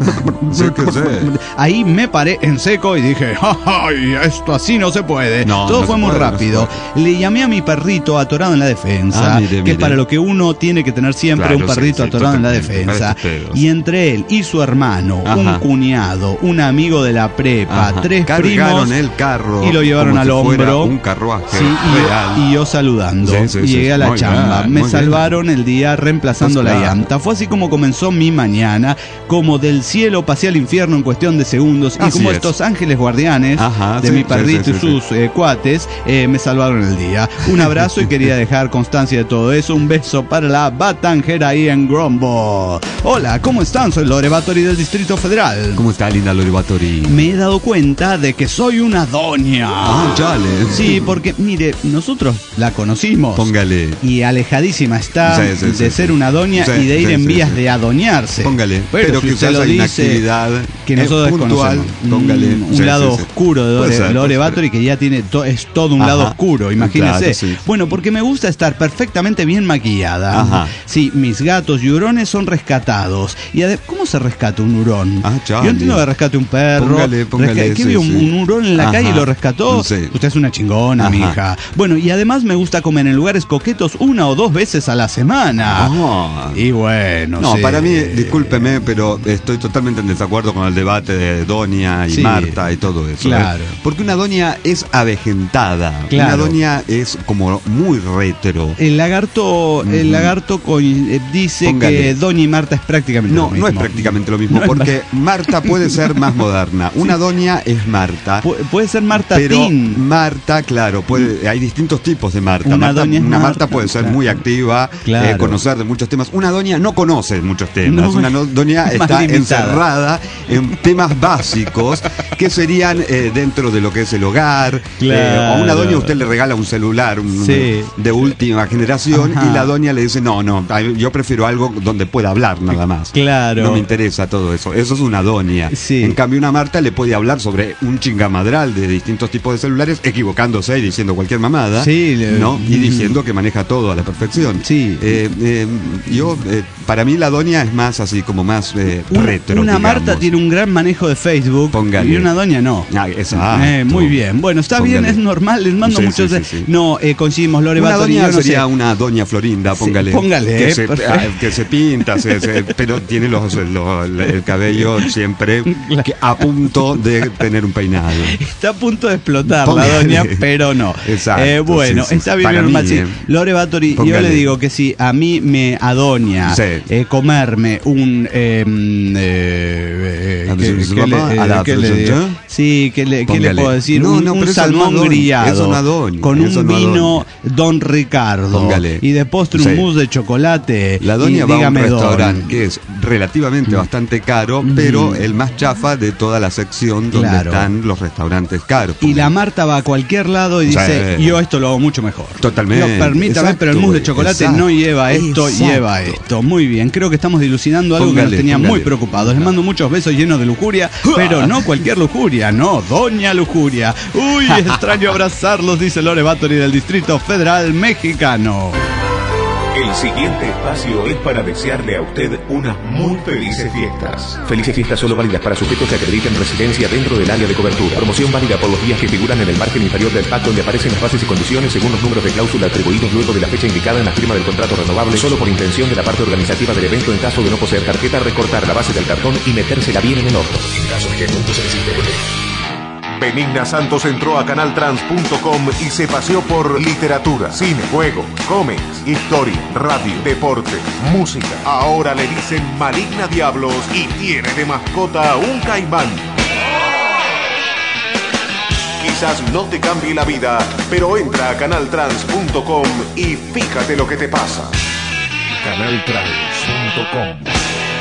sí que sé. Ahí me paré en seco y dije, ¡ay! Esto así no se puede. No, Todo no fue muy puede, rápido. No Le llamé a mi perrito atorado en la defensa, ah, mire, que mire. es para lo que uno tiene que tener siempre, claro, un perrito sí, sí, atorado en la defensa. Y entre él y su hermano, Ajá. un cuñado, un amigo de la prepa, Ajá. tres Cargaron primos el carro y lo llevaron al si hombro. Un carruaje sí, y, y yo saludando. Sí, sí, y llegué sí, a la chamba. Bien, Me salvaron bien. el día reemplazando pues, la claro. llanta. Fue así como comenzó mi mañana, como del cielo pasé al infierno en cuestión de segundos y así como es. estos ángeles guardianes Ajá, de sí, mi perrito sí, sí, y sus sí. Eh, cuates eh, me salvaron el día. Un abrazo y quería dejar constancia de todo eso. Un beso para la Batanjera ahí en Grumble. Hola, ¿cómo están? Soy Lore Batory del Distrito Federal. ¿Cómo está, linda Lore Batory? Me he dado cuenta de que soy una doña. Ah, chale. Sí, porque, mire, nosotros la conocimos. Póngale. Y alejadísima está sí, sí, sí, de sí, ser sí. una doña sí, y de ir sí, en vías sí. de adoñarse. Póngale. Pero, Pero si que usted lo dice una actividad que nosotros puntual, póngale. Un, un sí, lado sí, sí. oscuro de Lore, ser, Lore Batory que ya tiene to, es todo un Ajá. lado oscuro, imagínese. Claro, sí. Bueno, porque me gusta estar perfectamente bien maquillada. Ajá. Sí, mis gatos y hurones son rescatados. Y ade- ¿cómo se rescata un hurón? Ah, Yo entiendo que rescate un perro. Póngale, póngale, resca- ¿Qué sí, vio? Sí. Un, un hurón en la Ajá. calle y lo rescató. Sí. Usted es una chingona, Ajá. mija. Bueno, y además me gusta comer en lugares coquetos una o dos veces a la semana. Oh. Y bueno, No, sí. para mí, discúlpeme, pero estoy totalmente en desacuerdo con el debate de Doña y sí. Marta y todo eso. Claro. ¿eh? Porque una doña es avejentada. Claro. Una doña es como muy retro. El lagarto, mm-hmm. el lagarto co- dice Póngale. que Doña y Marta es prácticamente no, lo mismo. No, no es prácticamente lo mismo, no porque Marta puede ser más moderna. Una sí. doña es Marta. Pu- puede ser Marta pero Tin. Marta, claro, puede, hay distintos tipos de Marta. Una, Marta, doña una Marta, Marta puede ser claro. muy activa, claro. eh, conocer de muchos temas. Una doña no conoce muchos temas. No, una no, doña está limitada. encerrada en temas básicos que serían eh, dentro de lo que es el hogar. Claro. Eh, a una doña usted le regala un celular un, sí. de última generación Ajá. y la doña le dice, no, no, yo prefiero algo donde pueda hablar nada más. Claro. No me interesa todo eso. Eso es una doña. Sí. En cambio, una Marta le puede hablar sobre un chingamadral de distintos tipos de celulares, equivocándose y diciendo cualquier mamada, sí, ¿no? Y diciendo que maneja todo a la perfección. Sí. Eh, eh, yo, eh, para mí la doña es más así, como más eh, una, retro, Una digamos. Marta tiene un gran manejo de Facebook. Póngale. Y una doña no. Ah, exacto. Eh, muy bien. Bueno, está Póngale. bien, es normal. Les mando sí, muchos... sí, sí, sí. No, eh, coincidimos, Lore Una Batory, doña yo no sería sé. una doña Florinda, póngale. Sí, póngale, que, eh, se, ah, que se pinta, se, se, pero tiene los, los, el cabello siempre que a punto de tener un peinado. Está a punto de explotar Póngale. la doña, pero no. Exacto. Eh, bueno, sí, sí, está sí. bien Para normal. mí, Sí. eh. Lore Batory, Póngale. yo le digo que si a mí me adoña sí. eh, comerme un... Eh, eh, que, que le, eh, que le, sí, que le, ¿qué le puedo decir? No, un no, un pero salmón eso no grillado eso no adoña, con eso un no vino Don Ricardo. Póngale. Y de postre sí. un mousse de chocolate. La doña y va a un dígame restaurante don. que es relativamente mm. bastante caro, mm. pero el más chafa de toda la sección donde claro. están los restaurantes caros. Y la Marta va a cualquier lado y dice, sí. yo esto lo hago mucho mejor. Totalmente. No, permítame, exacto, pero el mousse de chocolate exacto, no lleva esto, exacto. lleva esto. Muy bien, creo que estamos dilucidando algo póngale, que nos tenía póngale. muy preocupados. Les mando muchos besos llenos de lujuria, pero no cualquier lujuria, no, doña lujuria. Uy, extraño abrazarlos, dice Lore Batory del Distrito Federal Mexicano. El siguiente espacio es para desearle a usted unas muy felices fiestas. Felices fiestas solo válidas para sujetos que acrediten residencia dentro del área de cobertura. Promoción válida por los días que figuran en el margen inferior del pacto donde aparecen las bases y condiciones según los números de cláusula atribuidos luego de la fecha indicada en la firma del contrato renovable, solo por intención de la parte organizativa del evento en caso de no poseer tarjeta, recortar la base del cartón y metérsela bien en el orto. En caso de que no se necesite. Benigna Santos entró a canal trans punto com y se paseó por literatura, cine, juegos, cómics, historia, radio, deporte, música. Ahora le dicen Maligna Diablos y tiene de mascota un caimán. Quizás no te cambie la vida, pero entra a canal trans punto com y fíjate lo que te pasa. canal trans punto com.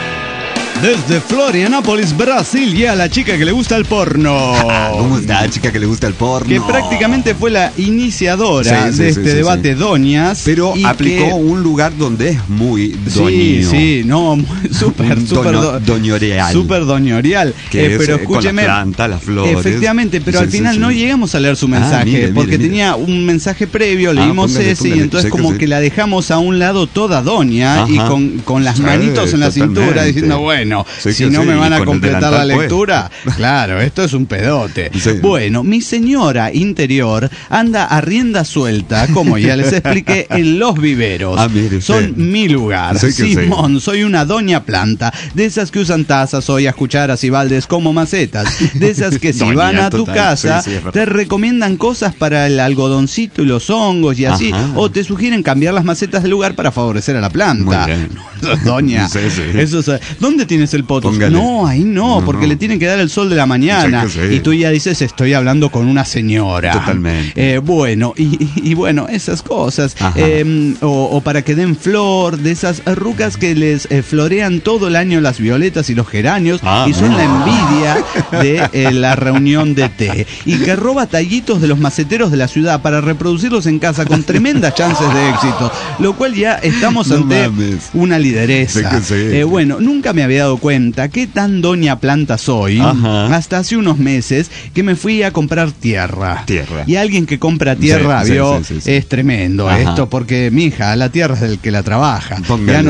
Desde Florianópolis, Brasil, y a la chica que le gusta el porno. ¿Cómo está la chica que le gusta el porno? Que prácticamente fue la iniciadora sí, sí, de sí, este sí, debate sí. doñas. Pero aplicó que... un lugar donde es muy Sí, doñino. sí, no, súper, súper do, doñoreal. Súper doñoreal. Que eh, es, pero eh, escúcheme. Con las plantas, las flores. Efectivamente, pero sí, al sí, final sí. no llegamos a leer su mensaje, Ah, mire, porque mire, tenía mire. un mensaje previo, Ah, leímos póngale, ese, póngale, y entonces sé que como sí. que la dejamos a un lado toda doña. Ajá. Y con, con las Sí, manitos en la totalmente. cintura diciendo, bueno, Sí si que no sí, me van y a con el completar la delantal lectura, claro, esto es un pedote. Sí. Bueno, mi señora interior anda a rienda suelta, como ya les expliqué, en los viveros. Ah, mire usted. Son mi lugar. Sí que sí. Simón, soy una doña planta, de esas que usan tazas, ollas, cucharas y baldes como macetas, de esas que si Doña, van a tu total. casa Sí, sí, es verdad. te recomiendan cosas para el algodoncito y los hongos y así, Ajá. o te sugieren cambiar las macetas de lugar para favorecer a la planta. Muy bien. No, doña, Sí, sí. eso es, ¿dónde tienes el poto? Póngale. No, ahí no, No, porque no. le tienen que dar el sol de la mañana. Sí que sí. Y tú ya dices, estoy hablando con una señora. Totalmente. Eh, bueno, y, y- y bueno, esas cosas. Ajá. Eh, o, o para que den flor, de esas rucas que les eh, florean todo el año las violetas y los geranios, Ah, y son ah. la envidia de eh, la reunión de té. Y que roba tallitos de los maceteros de la ciudad para reproducirlos en casa con tremendas chances de éxito. Lo cual ya estamos No ante mames. una lideresa. Sí que sí. Eh, bueno, nunca me había dado cuenta qué tan doña planta soy. Ajá. Hasta hace unos meses que me fui a comprar tierra. Tierra. Y alguien que compra tierra, Sí, sí, vio, sí, sí, sí. es tremendo Ajá. esto, porque mija, la tierra es del que la trabaja. Póngale. Ya no-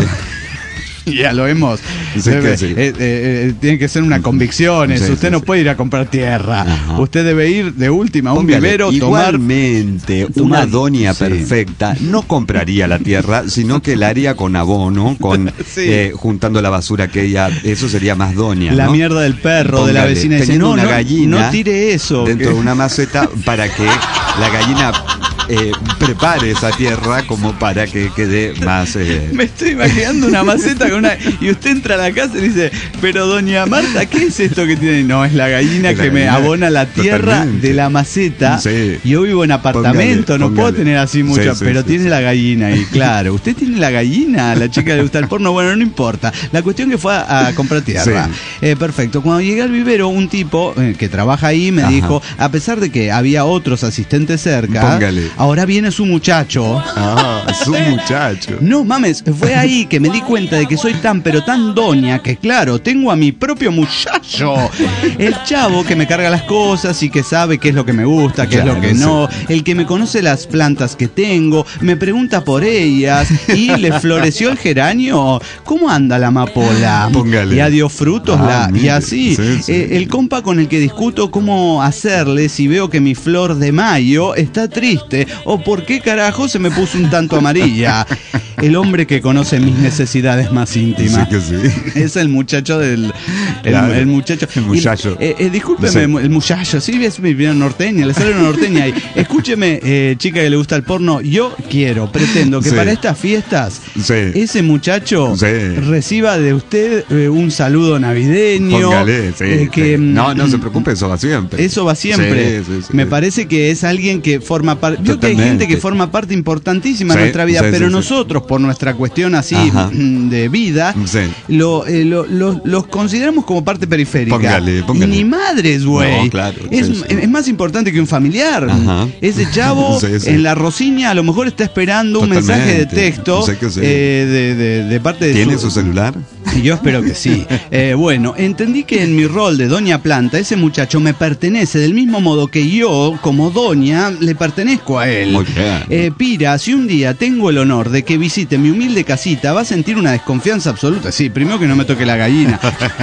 Ya lo hemos. Sí Debe- que sí. eh, eh, eh, tiene que ser una convicción. eso. Sí, Usted sí, no sí. puede ir a comprar tierra. Ajá. Usted debe ir de última a un Póngale, vivero, tomar. igualmente, tomar- una doña sí. perfecta no compraría la tierra, sino que la haría con abono, con Sí. eh, juntando la basura que ella, eso sería más doña. La ¿no? mierda del perro, de la Póngale, vecina. Dice, teniendo no, una no, gallina no tire eso. dentro que- de una maceta para que la gallina eh, prepare esa tierra como para que quede más. eh, Me estoy imaginando una maceta con una. Y usted entra a la casa y dice, pero doña Marta, ¿qué es esto que tiene? No, es la gallina Es la que me gallina. abona la tierra Totalmente. de la maceta. Sí. Yo vivo en apartamento, Póngale, no puedo póngale. tener así mucho, Sí, sí, pero sí, tiene sí. la gallina. Y claro, usted tiene la gallina, la chica le gusta el porno, bueno, no importa. La cuestión que fue a, a comprar tierra. Sí. Eh, perfecto. Cuando llegué al vivero, un tipo eh, que trabaja ahí me Ajá. dijo, a pesar de que había otros asistentes cerca, Póngale. ahora viene su muchacho. Ah, es un muchacho. No mames, fue ahí que me di cuenta de que soy tan pero tan doña que claro, tengo a mi propio muchacho. El chavo que me carga las cosas y que sabe qué es lo que me gusta, qué es lo Claro, que sí. no. El que me conoce las plantas que tengo, me pregunta por ellas y le floreció el geranio. ¿Cómo anda la amapola? Póngale. Ya dio frutos Ah, la, y mire, así. sí, sí. Eh, el compa con el que discuto cómo hacerle si veo que mi flor de mayo está triste o por qué carajo se me puso un tanto amarilla. El hombre que conoce mis necesidades más íntimas. Sí que sí. Es el muchacho del. El, Claro. el muchacho. El muchacho. Y, eh, eh, discúlpeme, Sí. el muchacho. Sí, es mi vida norteña. Le sale una norteña ahí. Escúcheme, eh, chica que le gusta el porno. Yo quiero, pretendo que Sí. para estas fiestas, Sí. ese muchacho Sí. reciba de usted eh, un saludo navideño. Póngale, sí, eh, que, sí. No, no mm, se preocupe, eso va siempre. Eso va siempre. Sí, sí, sí. Me parece que es alguien que forma parte. Yo que hay Totalmente. gente que forma parte importantísima Sí, de nuestra vida, sí, pero sí, sí. nosotros, por nuestra cuestión así Ajá. mm, de vida, Sí. lo, eh, lo- lo- los consideramos como parte periférica. Póngale, póngale. Ni madres, güey. No, claro, es, sí, sí. es más importante que un familiar. Ajá. Ese chavo Sí, sí. en la rosiña a lo mejor está esperando un Totalmente. mensaje de texto Sí que sí. eh, de, de- de parte de ¿Tiene su celular? Yo espero que sí. Eh, bueno, entendí que en mi rol de doña planta, ese muchacho me pertenece del mismo modo que yo, como doña, le pertenezco a él. Muy bien. Eh, Pira, si un día tengo el honor de que visite mi humilde casita, va a sentir una desconfianza absoluta. Sí, primero que no me toque la gallina.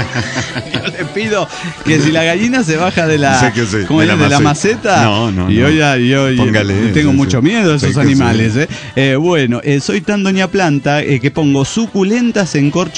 Yo le pido que si la gallina se baja de la, Sí que sí, ¿cómo de es? la de la maceta. maceta, No, no, y yo no. ya yo, yo Póngale, tengo sí, mucho sí. miedo de Sí esos que animales. sí. ¿eh? Eh, bueno, eh, soy tan doña planta eh, que pongo suculentas en corchos de vino.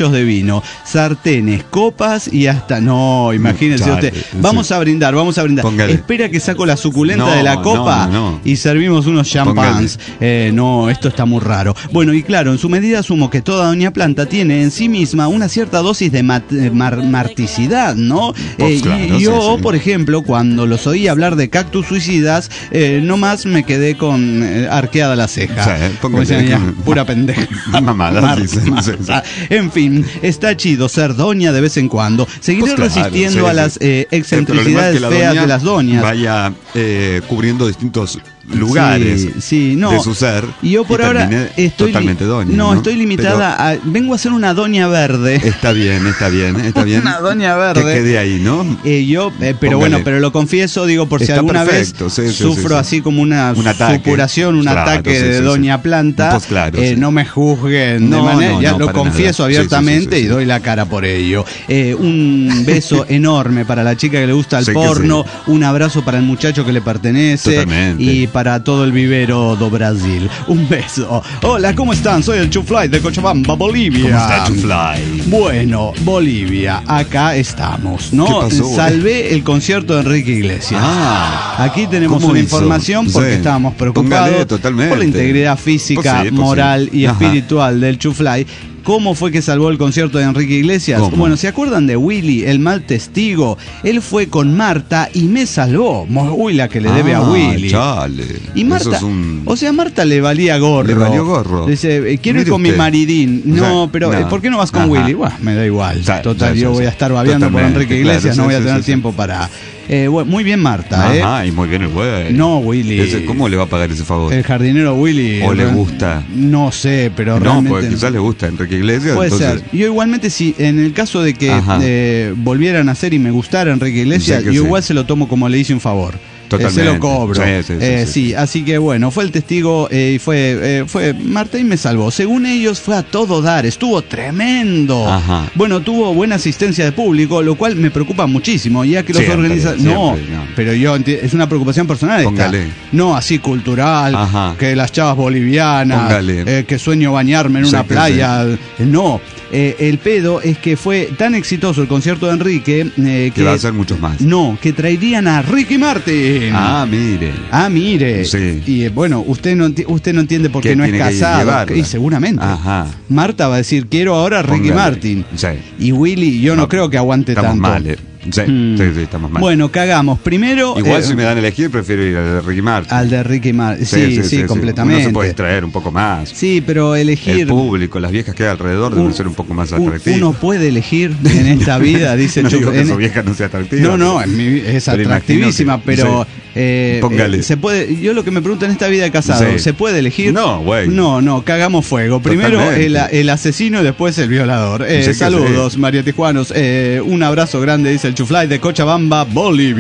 vino, sartenes, copas y hasta... No, imagínense Chale, usted. Vamos sí. a brindar, vamos a brindar. Póngale. Espera que saco la suculenta No, de la copa no, no. y servimos unos champans. Eh, no, esto está muy raro. Bueno, y claro, en su medida asumo que toda doña planta tiene en sí misma una cierta dosis de mat- mar- marticidad, ¿no? Pues Eh, claro, y sí, yo, sí. por ejemplo, cuando los oí hablar de cactus suicidas, eh, nomás me quedé con eh, arqueada la ceja. Sí, póngale. Como decían ya, pura pendeja. Mamada, Mar- sí, sí, sí, Marta. sí. En fin, está chido ser doña de vez en cuando. Seguiré Pues claro, resistiendo sí, a sí. las eh, El problema excentricidades es que la feas doña de las doñas. vaya eh, cubriendo distintos lugares Sí, sí, no. de su ser. Y yo por ahora termine estoy li- totalmente doña. No, No, estoy limitada a. Vengo a ser una doña verde. Pero está bien, está bien, está bien. Una doña verde. Que quede ahí, ¿no? Eh, yo, eh, pero Póngale. bueno, pero lo confieso, digo, por si Está alguna perfecto, vez sí, sí, sufro sí, sí. así como una Un ataque. supuración, un Claro, ataque sí, de sí, doña sí. planta, Pues claro, eh, sí. no me juzguen de No, manera, no, ya no, lo para confieso nada. Sí, sí, abiertamente sí, sí, sí. y doy la cara por ello. Eh, un beso enorme para la chica que le gusta el Sí que porno, un abrazo para el muchacho que le pertenece Totalmente. y para todo el vivero do Brasil. Un beso. Hola, ¿cómo están? Soy el Chufly de Cochabamba, Bolivia. ¿Cómo está Chufly? Bueno, Bolivia, acá estamos, ¿no? ¿Qué pasó, güey? Salvé el concierto de Enrique Iglesias. Ah. Aquí tenemos ¿Cómo una hizo? información porque Sí. estábamos preocupados Póngale, totalmente. por la integridad física, Pues sí, pues moral sí. y Ajá. espiritual del Chufly. ¿Cómo fue que salvó el concierto de Enrique Iglesias? ¿Cómo? Bueno, ¿se acuerdan de Willy, el mal testigo? Él fue con Marta y me salvó. Mo- Uy, la que le debe a Ah, Willy. chale. Y Marta, Eso es un... o sea, a Marta le valía gorro. Le valió gorro. Dice, eh, quiero ir Mire con mi usted. maridín. No, O sea, pero no. eh, ¿por qué no vas con Ajá. Willy? Bueno, me da igual. Sí, Total, sí, yo sí, voy a sí. estar babeando por Totalmente, Enrique Iglesias, claro, no sí, voy a sí, tener sí, tiempo sí. para... Eh, bueno, muy bien Marta, ¿eh? Ajá, y muy bien el güey. No, Willy. Ese, ¿Cómo le va a pagar ese favor? El jardinero Willy. ¿O le real- gusta? No sé, pero No, realmente... porque quizás le gusta Enrique Iglesias. Puede entonces... ser. Yo igualmente, si en el caso de que Ajá. eh, volvieran a hacer y me gustara Enrique Iglesias, Sí que yo sí. igual se lo tomo como le hice un favor. Totalmente. Eh, se lo cobro. Sí, sí, sí, Eh, sí, sí, sí. así que bueno, fue el testigo eh, y fue, eh, fue Marta y me salvó. Según ellos, fue a todo dar, estuvo tremendo. Ajá. Bueno, tuvo buena asistencia de público, lo cual me preocupa muchísimo, ya que los Siempre, organizadores. No, siempre, no. pero yo enti- es una preocupación personal. esta. Póngale. No así cultural, Ajá. que las chavas bolivianas, Póngale. eh, que sueño bañarme en Sí, una que playa. Eh, No. Eh, el pedo es que fue tan exitoso el concierto de Enrique eh, que, Que va a ser muchos más. no, que traerían a Ricky Martin. Ah, mire. Ah, mire. Sí. Y eh, bueno, usted no, enti- usted no entiende por qué ¿Qué no es tiene que casado. llevarla? Y seguramente. Ajá. Marta va a decir, quiero ahora a Ricky Póngale. Martin. Sí. Y Willy, yo no, No, creo que aguante Estamos tanto. mal, eh. Sí, Mm. sí, sí, estamos mal. Bueno, cagamos. Primero. Igual eh, si me dan a elegir, prefiero ir al de Ricky Martin. al de Ricky Martin. Sí, sí, completamente. Uno se puede extraer un poco más. Sí, pero elegir. El público, las viejas que hay alrededor deben ser un poco más un- atractivas. Uno puede elegir en esta vida, dice No Chuck- digo que en- su vieja no sea atractiva. No, no, en mi- es Pero atractivísima, imagino que- pero sí. eh, Póngale. eh, se puede. Yo lo que me pregunto en esta vida de casado, Sí. ¿se puede elegir? No, güey. No, no, cagamos fuego. Primero Totalmente. el, el asesino y después el violador. Eh, Sí que saludos, sí. María Tijuanos. Eh, un abrazo grande, dice el Chufly de Cochabamba, Bolivia.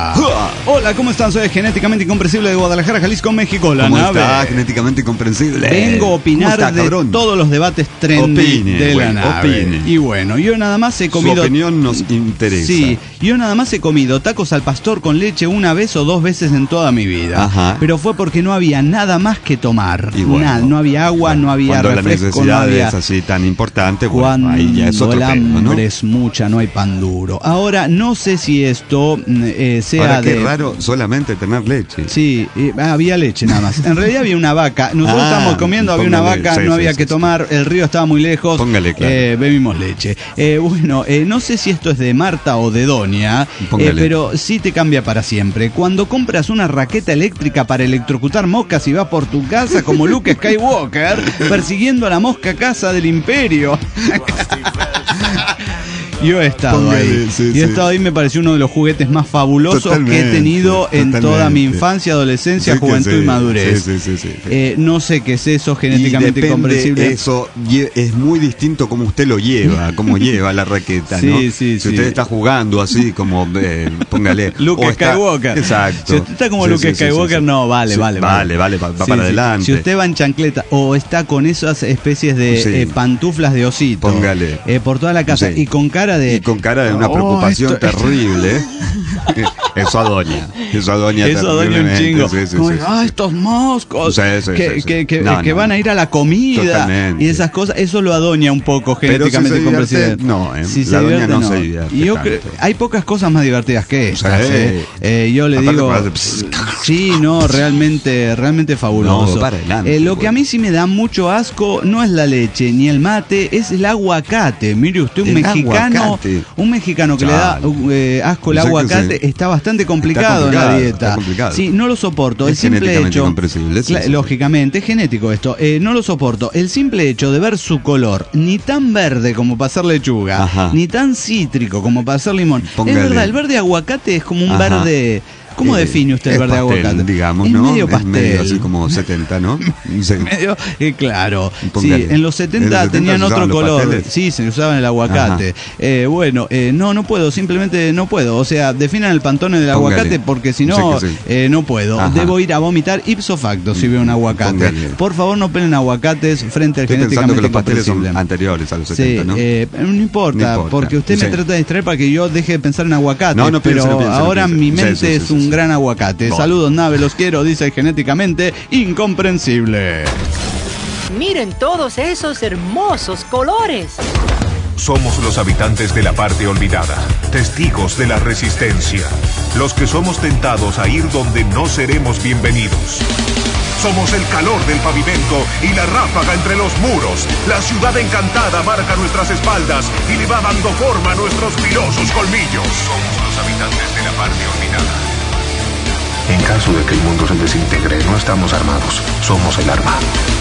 Hola, ¿cómo están? Soy genéticamente incomprensible de Guadalajara, Jalisco, México. La ¿Cómo nave. está? Genéticamente incomprensible. Vengo a opinar ¿Cómo está, de cabrón? todos los debates trendy Opine, de la güey, nave. opine. Y bueno, yo nada más he Su comido. opinión nos interesa. Sí, yo nada más he comido tacos al pastor con leche una vez o dos veces en toda mi vida. Ajá. Pero fue porque no había nada más que tomar. Y bueno, Nada, no había agua, no había Cuando refresco, la no necesidad había. es así tan importante, bueno, Cuando ahí ya es otro el tema, ¿no? hambre es mucha, no hay pan duro. Ahora, no sé si esto mm, eh, sea Ahora, qué de. raro solamente tener leche. Sí, eh, había leche nada más. En realidad había una vaca. Nosotros Ah, estábamos comiendo, había una póngale, vaca, sí, no sí, había sí, que sí. tomar, el río estaba muy lejos. Póngale, claro. eh, bebimos leche. Eh, bueno, eh, no sé si esto es de Marta o de Doña, eh, Póngale. pero sí te cambia para siempre. Cuando compras una raqueta eléctrica para electrocutar moscas y vas por tu casa como Luke Skywalker, persiguiendo a la mosca casa del imperio. Yo he estado Póngale, ahí. sí, Yo he sí. estado ahí, me pareció uno de los juguetes más fabulosos que he Totalmente, tenido en toda totalmente. mi infancia, adolescencia, Sí que juventud sí, y madurez. sí, sí, sí, sí. Eh, no sé qué es eso Y genéticamente depende incomprensible. eso, lle- es muy distinto como usted lo lleva, cómo lleva la raqueta, Sí, ¿no? sí, si sí. usted está jugando así como, eh, póngale. Luke o está- Skywalker. Exacto. Si usted está como Sí, Luke sí, sí, Skywalker, sí, sí. no, vale, Sí, vale, Vale, vale, va, va Sí, para sí. adelante. Si usted va en chancleta o está con esas especies de Sí. eh, pantuflas de osito, Póngale. eh, por toda la casa Sí. y con cara de Y con cara de una "Oh, preocupación esto- esto- terrible. Eso a doña. Eso a doña. Eso a doña un chingo. Sí, sí, Como, sí, ah, sí. estos moscos sí, sí, que, sí, sí. que, que, no, que no, van a ir a la comida. Totalmente. Y esas cosas. Eso lo adoña un poco genéticamente si comprensible. No, eh, si la se doña divierte, no, no se divierte. Y yo creo, hay pocas cosas más divertidas que estas. Sí. Eh. Eh, yo le Aparte digo. hace... Sí, no, realmente, realmente fabuloso. No, para adelante, eh, lo que a mí sí me da mucho asco no es la leche ni el mate, es el aguacate. Mire usted, un el mexicano, aguacate. un mexicano que Chale. le da eh, asco el O sea aguacate sí. está bastante complicado, está complicado en la dieta. Está complicado. Sí, no lo soporto. Es el simple genéticamente hecho, comprensible, sí, cla- sí, lógicamente, es genético esto. Eh, no lo soporto. El simple hecho de ver su color, ni tan verde como para hacer lechuga, Ajá. ni tan cítrico como para hacer limón. Póngale. Es verdad, el verde aguacate es como un Ajá. verde. ¿Cómo Eh, define usted es el verde pastel, aguacate? digamos, es ¿no? medio Es pastel. medio así como setenta, ¿no? Sí. medio, eh, claro. Póngale. Sí, en los setenta, En los setenta tenían se otro usaban los color. pasteles. Sí, se usaban el aguacate. Eh, bueno, eh, no, no puedo, simplemente no puedo. O sea, definan el pantone del Póngale. aguacate porque si no, Sí que sí. eh, no puedo. Ajá. Debo ir a vomitar ipso facto si veo un aguacate. Póngale. Por favor, no pelen aguacates frente al Estoy pensando genéticamente que los pasteles son comprensible. anteriores a los Sí, setenta, ¿no? eh, no, importa, No importa. porque usted me Sí. trata de distraer para que yo deje de pensar en aguacate. No, no pero piense, no piense, no ahora piense. mi Sí, mente sí, sí, es sí, un sí. gran aguacate. Bueno. Saludos, Nave, los quiero, dice genéticamente incomprensible. Miren todos esos hermosos colores. Somos los habitantes de la parte olvidada, testigos de la resistencia, los que somos tentados a ir donde no seremos bienvenidos. Somos el calor del pavimento y la ráfaga entre los muros. La ciudad encantada marca nuestras espaldas y le va dando forma a nuestros filosos colmillos. Somos los habitantes de la parte olvidada. En caso de que el mundo se desintegre, no estamos armados, somos el arma.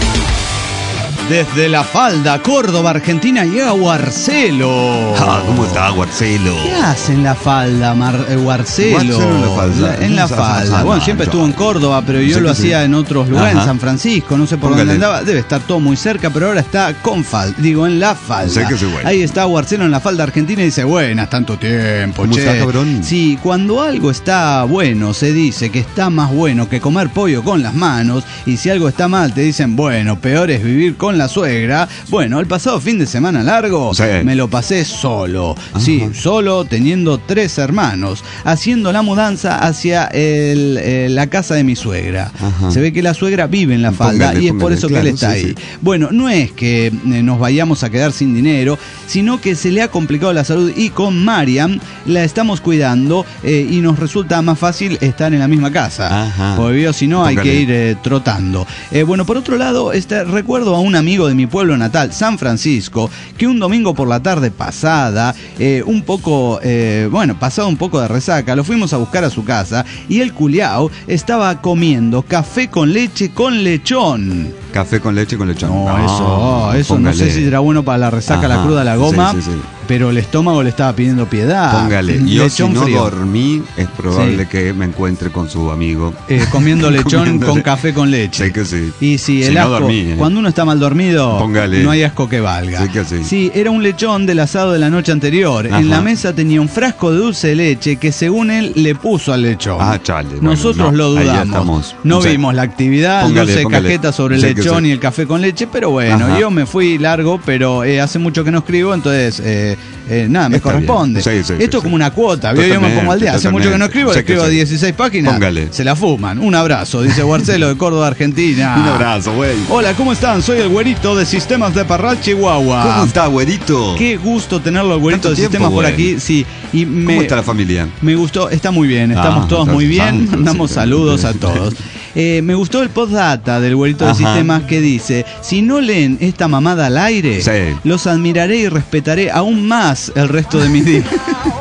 Desde La Falda, Córdoba, Argentina, llega Guarcelo. Ah, ¿cómo está, Guarcelo? ¿Qué hace en La Falda, Mar eh, Guarcelo? Guarcelo en La Falda. En La Esa Falda. Falda. Bueno, siempre estuvo en Córdoba, pero yo Sí lo que hacía sí. en otros lugares, Ajá. en San Francisco, no sé por Póngale. dónde andaba. Debe estar todo muy cerca, pero ahora está con Falda. Digo, en La Falda. Sé que sí, bueno. Ahí está Guarcelo en La Falda, Argentina, y dice, buenas, tanto tiempo, ¿Cómo che. está, cabrón? Sí, cuando algo está bueno, se dice que está más bueno que comer pollo con las manos, y si algo está mal, te dicen, bueno, peor es vivir con la suegra. Bueno, el pasado fin de semana largo Sí. me lo pasé solo. Ajá. Sí, solo teniendo tres hermanos, haciendo la mudanza hacia el, eh, la casa de mi suegra. Ajá. Se ve que la suegra vive en La Falda Póngale, y es por póngale, eso claro, que él está sí, ahí. sí. Bueno, no es que eh, nos vayamos a quedar sin dinero, sino que se le ha complicado la salud y con Mariam la estamos cuidando eh, y nos resulta más fácil estar en la misma casa. Ajá. Porque vio, si no hay Póngale. que ir eh, trotando. Eh, bueno, por otro lado, este, recuerdo a un amigo de mi pueblo natal, San Francisco, que un domingo por la tarde pasada, eh, un poco, eh, bueno, pasado un poco de resaca, lo fuimos a buscar a su casa y el culiao estaba comiendo café con leche con lechón. Café con leche con lechón. No, eso, eso no sé si será bueno para la resaca, la Ajá. cruda, la goma, Sí, sí, sí. pero el estómago le estaba pidiendo piedad. Póngale. Yo si Lechón no frío. dormí, es probable Sí. que me encuentre con su amigo. Eh, comiendo lechón Comiendo con le- café con leche. Sí que sí. Y si el Si no asco, dormí, eh. cuando uno está mal dormido, Póngale. no hay asco que valga. Sí que sí. era un lechón del asado de la noche anterior. Ajá. En la mesa tenía un frasco de dulce de leche que según él le puso al lechón. Ah, chale. Bueno, Nosotros no, lo ahí ya dudamos. estamos. No Sí. vimos la actividad, Póngale, no se póngale. cajeta sobre el Sí que lechón sí. y el café con leche, pero bueno, Ajá. yo me fui largo, pero eh, hace mucho que no escribo, entonces eh, eh, nada, me Está corresponde. bien. Sí, sí, Esto sí, es como sí. una cuota, ¿vio? Yo me Totalmente, pongo al día. Hace mucho que no escribo, totalmente. le Sí que escribo sí. dieciséis páginas, Póngale. se la fuman. Un abrazo, dice Guarcelo de Córdoba, Argentina. Un abrazo, güey. Hola, ¿cómo están? Soy el güerito de Sistemas de Parral, Chihuahua. ¿Cómo está, güerito? Qué gusto tenerlo, el güerito de Tanto tiempo, Sistemas por güey. aquí. Sí, y me, ¿Cómo está la familia? me gustó, está muy bien, estamos Ah, todos está- muy bien. ah, Mandamos sí, saludos sí. a todos. Eh, me gustó el postdata del güerito de Ajá. Sistemas que dice: si no leen esta mamada al aire, Sí. los admiraré y respetaré aún más el resto de mis días.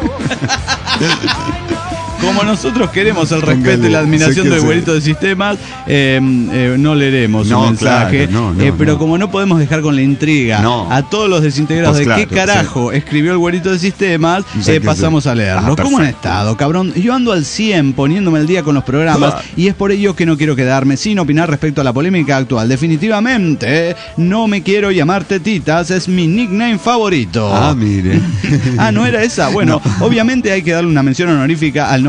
Como nosotros queremos el respeto Póngale, y la admiración sé que del sí. güerito de Sistemas, eh, eh, no leeremos No, su mensaje. claro, no, no, eh, pero no. como no podemos dejar con la intriga No. a todos los desintegrados Pues de qué claro, carajo escribió el güerito de Sistemas, Sí eh, que pasamos sí. a leerlo. Ah, ¿Cómo han perfecto. estado, cabrón? Yo ando al cien poniéndome al día con los programas Ah. y es por ello que no quiero quedarme sin opinar respecto a la polémica actual. Definitivamente, no me quiero llamar Tetitas, es mi nickname favorito. Ah, mire. Ah, ¿no era esa? Bueno, obviamente hay que darle una mención honorífica al nombre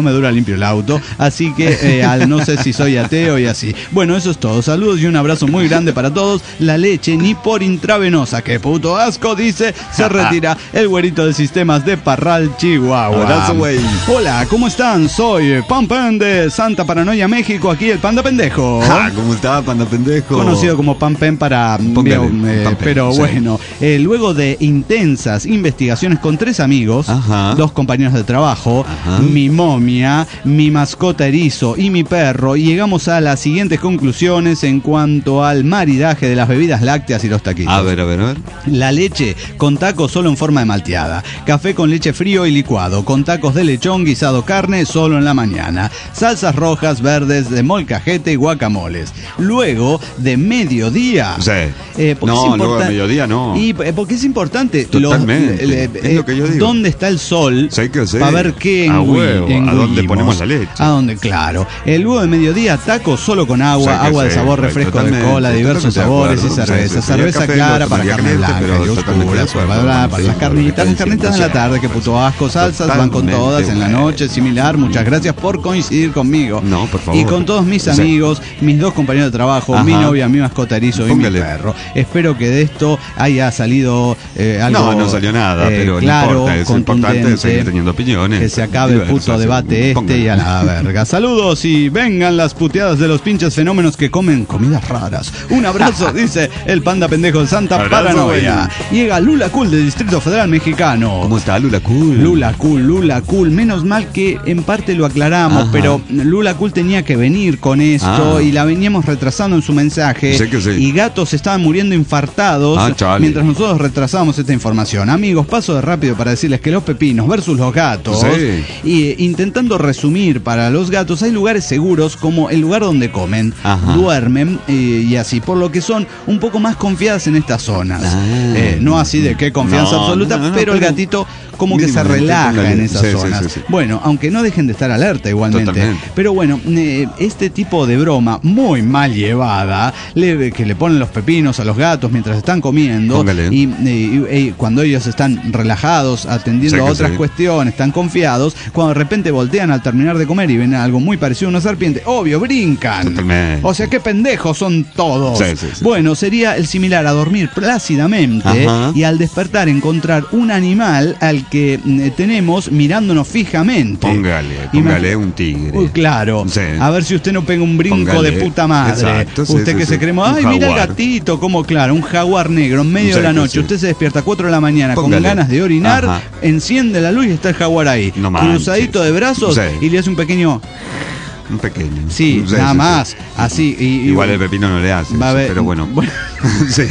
me dura limpio el auto. Así que eh, al, no sé si soy ateo y así. Bueno, eso es todo. Saludos y un abrazo muy grande para todos. La leche ni por intravenosa. ¡Qué puto asco! Dice, se retira el güerito de sistemas de Parral, Chihuahua. Abrazo, güey. Hola, ¿cómo están? Soy Pampen de Santa Paranoia, México. Aquí el Panda Pendejo. Ah, ¿cómo está, Panda Pendejo? Conocido como Pampen para... Póngale, eh, Pampen, pero sí. bueno, eh, luego de intensas investigaciones con tres amigos, Ajá. dos compañeros de trabajo, Ajá. mi momia, mi mascota erizo y mi perro, llegamos a las siguientes conclusiones en cuanto al maridaje de las bebidas lácteas y los taquitos. A ver, a ver, a ver. La leche con tacos solo en forma de malteada. Café con leche frío y licuado. Con tacos de lechón, guisado, carne solo en la mañana. Salsas rojas, verdes, de molcajete y guacamoles. Luego de mediodía. Sí. Eh, porque No, es luego de importan- mediodía no. Y eh, porque es importante. Totalmente. Los- eh, Es eh, lo que yo digo. ¿Dónde está el sol? Sí, que sí. Para ver qué A engui- huevo, ¿a engullimos. dónde ponemos la leche? A dónde, claro. El luego de mediodía, tacos solo con agua, Sí, que agua de sí, sabor, güey, refresco de totalmente, cola, diversos totalmente de sabores y acuerdo. cerveza. Sí, sí, sí. Cerveza El café clara lo para tomaría carne caliente, blanca pero y totalmente de oscuras. acuerdo, Para, para sí, las sí, carnitas, las carnitas en la sí. tarde, que puto asco. Salsas van con Totalmente, todas en la güey. noche, similar. Muchas gracias por coincidir conmigo. No, por favor. Y con todos mis Sí. amigos, mis dos compañeros de trabajo, Ajá. mi novia, mi mascota erizo y Póngale. mi perro. Espero que de esto haya salido eh, algo. No, no salió nada, eh, pero claro, no importa. Es importante contundente, seguir teniendo opiniones. que se acabe el puto diversas, debate sí. este Póngale. y a la verga. Saludos y vengan las puteadas de los pinches fenómenos que comen comidas raras. Un abrazo, dice el Panda Pendejo de Santa Abrazo, Paranoia. Llega Lula Cool del Distrito Federal Mexicano. ¿Cómo está Lula Cool? Lula Cool, Lula Cool. Menos mal que en parte lo aclaramos, Ajá. pero Lula Cool tenía que venir con esto Ah. y la veníamos retrasando en su mensaje. Sé que sí. Y gatos estaban muriendo infartados Ah, chale. mientras nosotros retrasábamos esta información. Amigos, paso de rápido para decirles que los pepinos versus los gatos. Sí. Y eh, intentando resumir, para los gatos hay lugares seguros como el lugar donde comen, Ajá. duermen eh, y así, por lo que son un poco más confiadas en estas zonas. Ah. Eh, no así de qué confianza No, absoluta, no, no, pero el pero gatito como que se mínimamente, relaja póngale. en esas Sí, sí, zonas. sí, sí. Bueno, aunque no dejen de estar alerta igualmente. Totalmente. Pero bueno, eh, este tipo de broma muy mal llevada, le- que le ponen los pepinos a los gatos mientras están comiendo, Póngale. y, y- y cuando ellos están relajados, atendiendo Sí, a que otras sí. cuestiones, están confiados, cuando de repente voltean al terminar de comer y ven algo muy parecido a una serpiente, obvio, brincan. Totalmente. O sea, qué pendejos son todos. Sí, sí, sí. Bueno, sería el similar a dormir plácidamente Ajá. y al despertar encontrar un animal al que mm, tenemos mirándonos fijamente. Póngale, Imag- póngale un tigre. Uy, claro. Sí. A ver si usted no pega un brinco Póngale. de puta madre. Exacto, sí, usted sí, que sí. se cree, Un ay, mira el jaguar. gatito, como claro, un jaguar negro en medio Sí, de la sí, noche. sí. Usted se despierta a cuatro de la mañana Póngale. con ganas de orinar, Ajá. enciende la luz y está el jaguar ahí. No manches. cruzadito de brazos Sí. y le hace un pequeño, Un pequeño. sí, Sí, nada sí, más, sí. así. Y, y- Igual el pepino no le hace, va a eso, ver- pero bueno. bueno. Sí.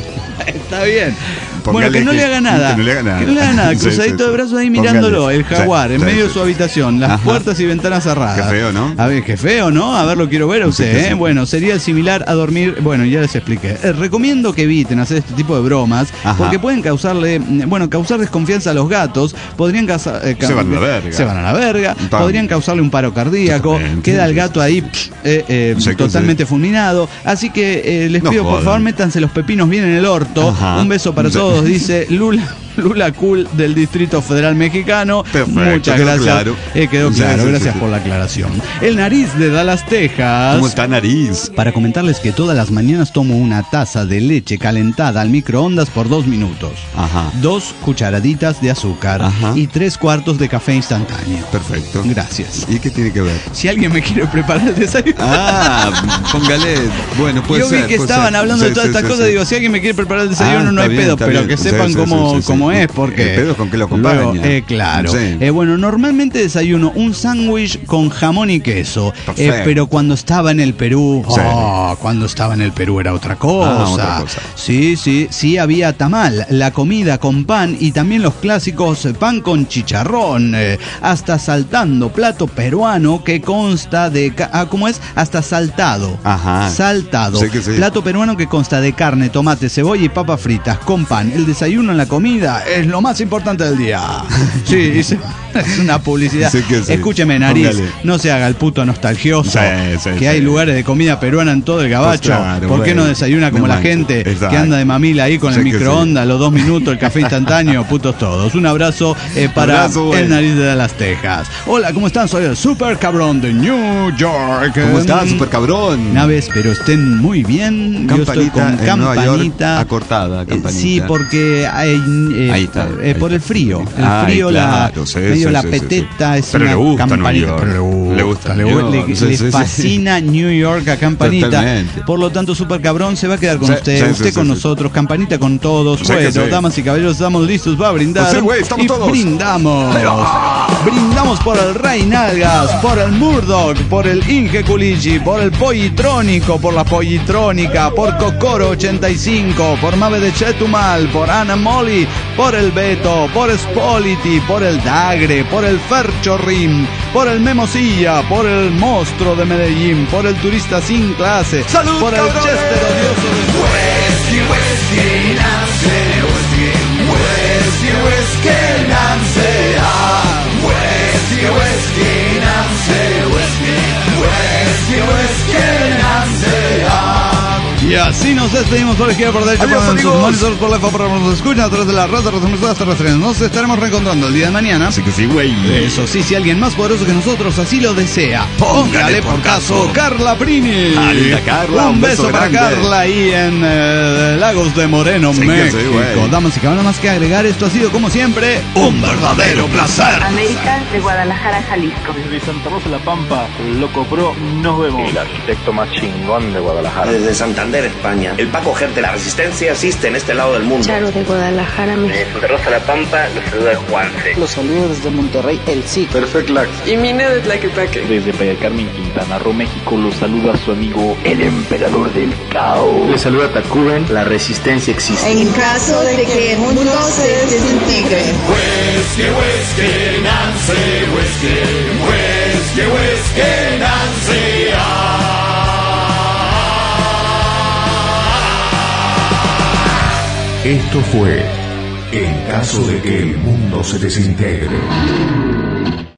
Está bien. Póngale Bueno, que no que- le haga nada. que no le haga nada. Que no le haga nada. Sí, Cruzadito sí, de sí. brazos ahí Póngale. mirándolo, el jaguar, Sí, en sí, medio de sí. su habitación, las Ajá. puertas y ventanas cerradas. Qué feo, ¿no? A ver, qué feo, ¿no? A ver, lo quiero ver a usted, Sí, que ¿eh? sí. Bueno, sería el similar a dormir. Bueno, ya les expliqué. Eh, recomiendo que eviten hacer este tipo de bromas Ajá. porque pueden causarle, mm, bueno, causar desconfianza a los gatos. Podrían causar. eh, Se van a la verga. Se van a la verga. Pam. Podrían causarle un paro cardíaco. Totalmente. Queda el gato ahí psh, eh, eh, Sí, que totalmente fulminado. Así que eh, les No pido, por jodan. favor, métanse los pepinos bien en el orto. Ajá. Un beso para Sí. todos, dice Lula. Lula Cool del Distrito Federal Mexicano. Perfecto, Muchas quedó gracias. claro. Eh, quedó Sí, claro, sí, gracias sí, sí. por la aclaración. El Nariz de Dallas, Texas. ¿Cómo está nariz? Para comentarles que todas las mañanas tomo una taza de leche calentada al microondas por dos minutos. Ajá. Dos cucharaditas de azúcar Ajá. y tres cuartos de café instantáneo. Perfecto. Gracias. ¿Y qué tiene que ver? Si alguien me quiere preparar el desayuno. Ah, póngale. Bueno, puede Yo ser. vi que puede estaban ser. hablando Sí, de todas sí, estas sí, cosas, sí. digo, si alguien me quiere preparar el desayuno Ah, no está hay bien, pedo, está pero bien. que Sí, sepan sí, cómo, sí, sí, cómo sí. es, porque... El pedo es con qué lo acompaña. Luego, eh, claro. Sí. Eh, bueno, normalmente desayuno un sándwich con jamón y queso, eh, Perfecto. pero cuando estaba en el Perú, Sí. oh, cuando estaba en el Perú era otra cosa. Ah, otra cosa. Sí, sí, sí había tamal, la comida con pan y también los clásicos eh, pan con chicharrón, eh, hasta saltando, plato peruano que consta de... ca- Ah, ¿cómo es? Hasta saltado. Ajá. Saltado. Sí que sí. Plato peruano que consta de carne, tomate, cebolla y papas fritas con pan. El desayuno en la comida. vida es lo más importante del día. Sí, es una publicidad. Sí, sí. Escúcheme, nariz, póngale. No se haga el puto nostalgioso. Sí, sí, que sí. Hay lugares de comida peruana en todo el gabacho. Pues claro, ¿por qué bueno, no desayuna como no la manches, gente exacto. que anda de mamila ahí con sí el microondas, sí. los dos minutos, el café instantáneo? Putos todos. Un abrazo eh, para abrazo, el nariz de Dallas, Texas. Hola, ¿cómo están? Soy el Super Cabrón de New York. ¿Cómo estás, Super Cabrón? Naves, pero estén muy bien. Campanita, Yo estoy con campanita acortada, campanita. Sí, porque hay, eh, ahí está, eh, ahí por el frío. El Ay, frío, claro, la, sí, medio sí, la sí, peteta sí. es pero una le gusta campanita. New York. Pero le gusta, le, gusta le, New le, York. le, Sí, le sí, fascina sí. New York a Campanita. Totalmente. Por lo tanto, Super Cabrón se va a quedar con sí, usted, sí, usted sí, con sí, nosotros, sí. Campanita con todos. Sí, bueno, sí. damas y caballeros, estamos listos para brindar. Sí, güey, estamos y todos. brindamos. Brindamos por el Rey Nalgas, por el Murdoch, por el Inge Culichi, por el Pollitrónico, por la Pollitrónica, por Cocoro ochenta y cinco, por Mave de Chetumal, por Ana Molly, por el Beto, por Spoliti, por el Dagre, por el Ferchorrim, por el Memosilla, por el Monstruo de Medellín, por el Turista sin clase, ¡salud, por cabrones! el Chester odioso de Whisky, whisky, Nancy, whisky, whisky, whisky, Nancy, ah, whisky, whisky, Nancy, whisky, whisky, whisky, Nancy, ah. Y así nos despedimos por izquierda, por derecha, Adiós, por amigos. sus monitores, por la F A, por nos escuchan a través de las redes de las terrestres. Nos estaremos reencontrando el día de mañana. Así que sí, güey. Eso sí, si alguien más poderoso que nosotros así lo desea, póngale por caso Carla Prini. Alta Carla, un, un beso, beso para grande. Carla ahí en eh, Lagos de Moreno, sí, México. Sí, damas y caballeros, más que agregar, esto ha sido como siempre un verdadero placer. América de Guadalajara, Jalisco. Desde Santa Rosa La Pampa, Loco Pro, nos vemos. El arquitecto más chingón de Guadalajara. Desde Santander, España. El Paco Ger de la Resistencia existe en este lado del mundo. Charo de Guadalajara, México. De Santa Rosa La Pampa, los saluda Juanfe. Los saludos desde Monterrey, El Cid. Perfect Lax. Y Mina de Tlaquepaque. Desde Playa del Carmen, Quintana Roo, México, los saluda su amigo el Emperador del Caos. Les saluda Tacuben, la Resistencia existe. En caso de que el mundo se desintegre. Whisky, whisky, Nancy, whisky, whisky, whisky, Nancy, ah. Esto fue En caso de que el mundo se desintegre.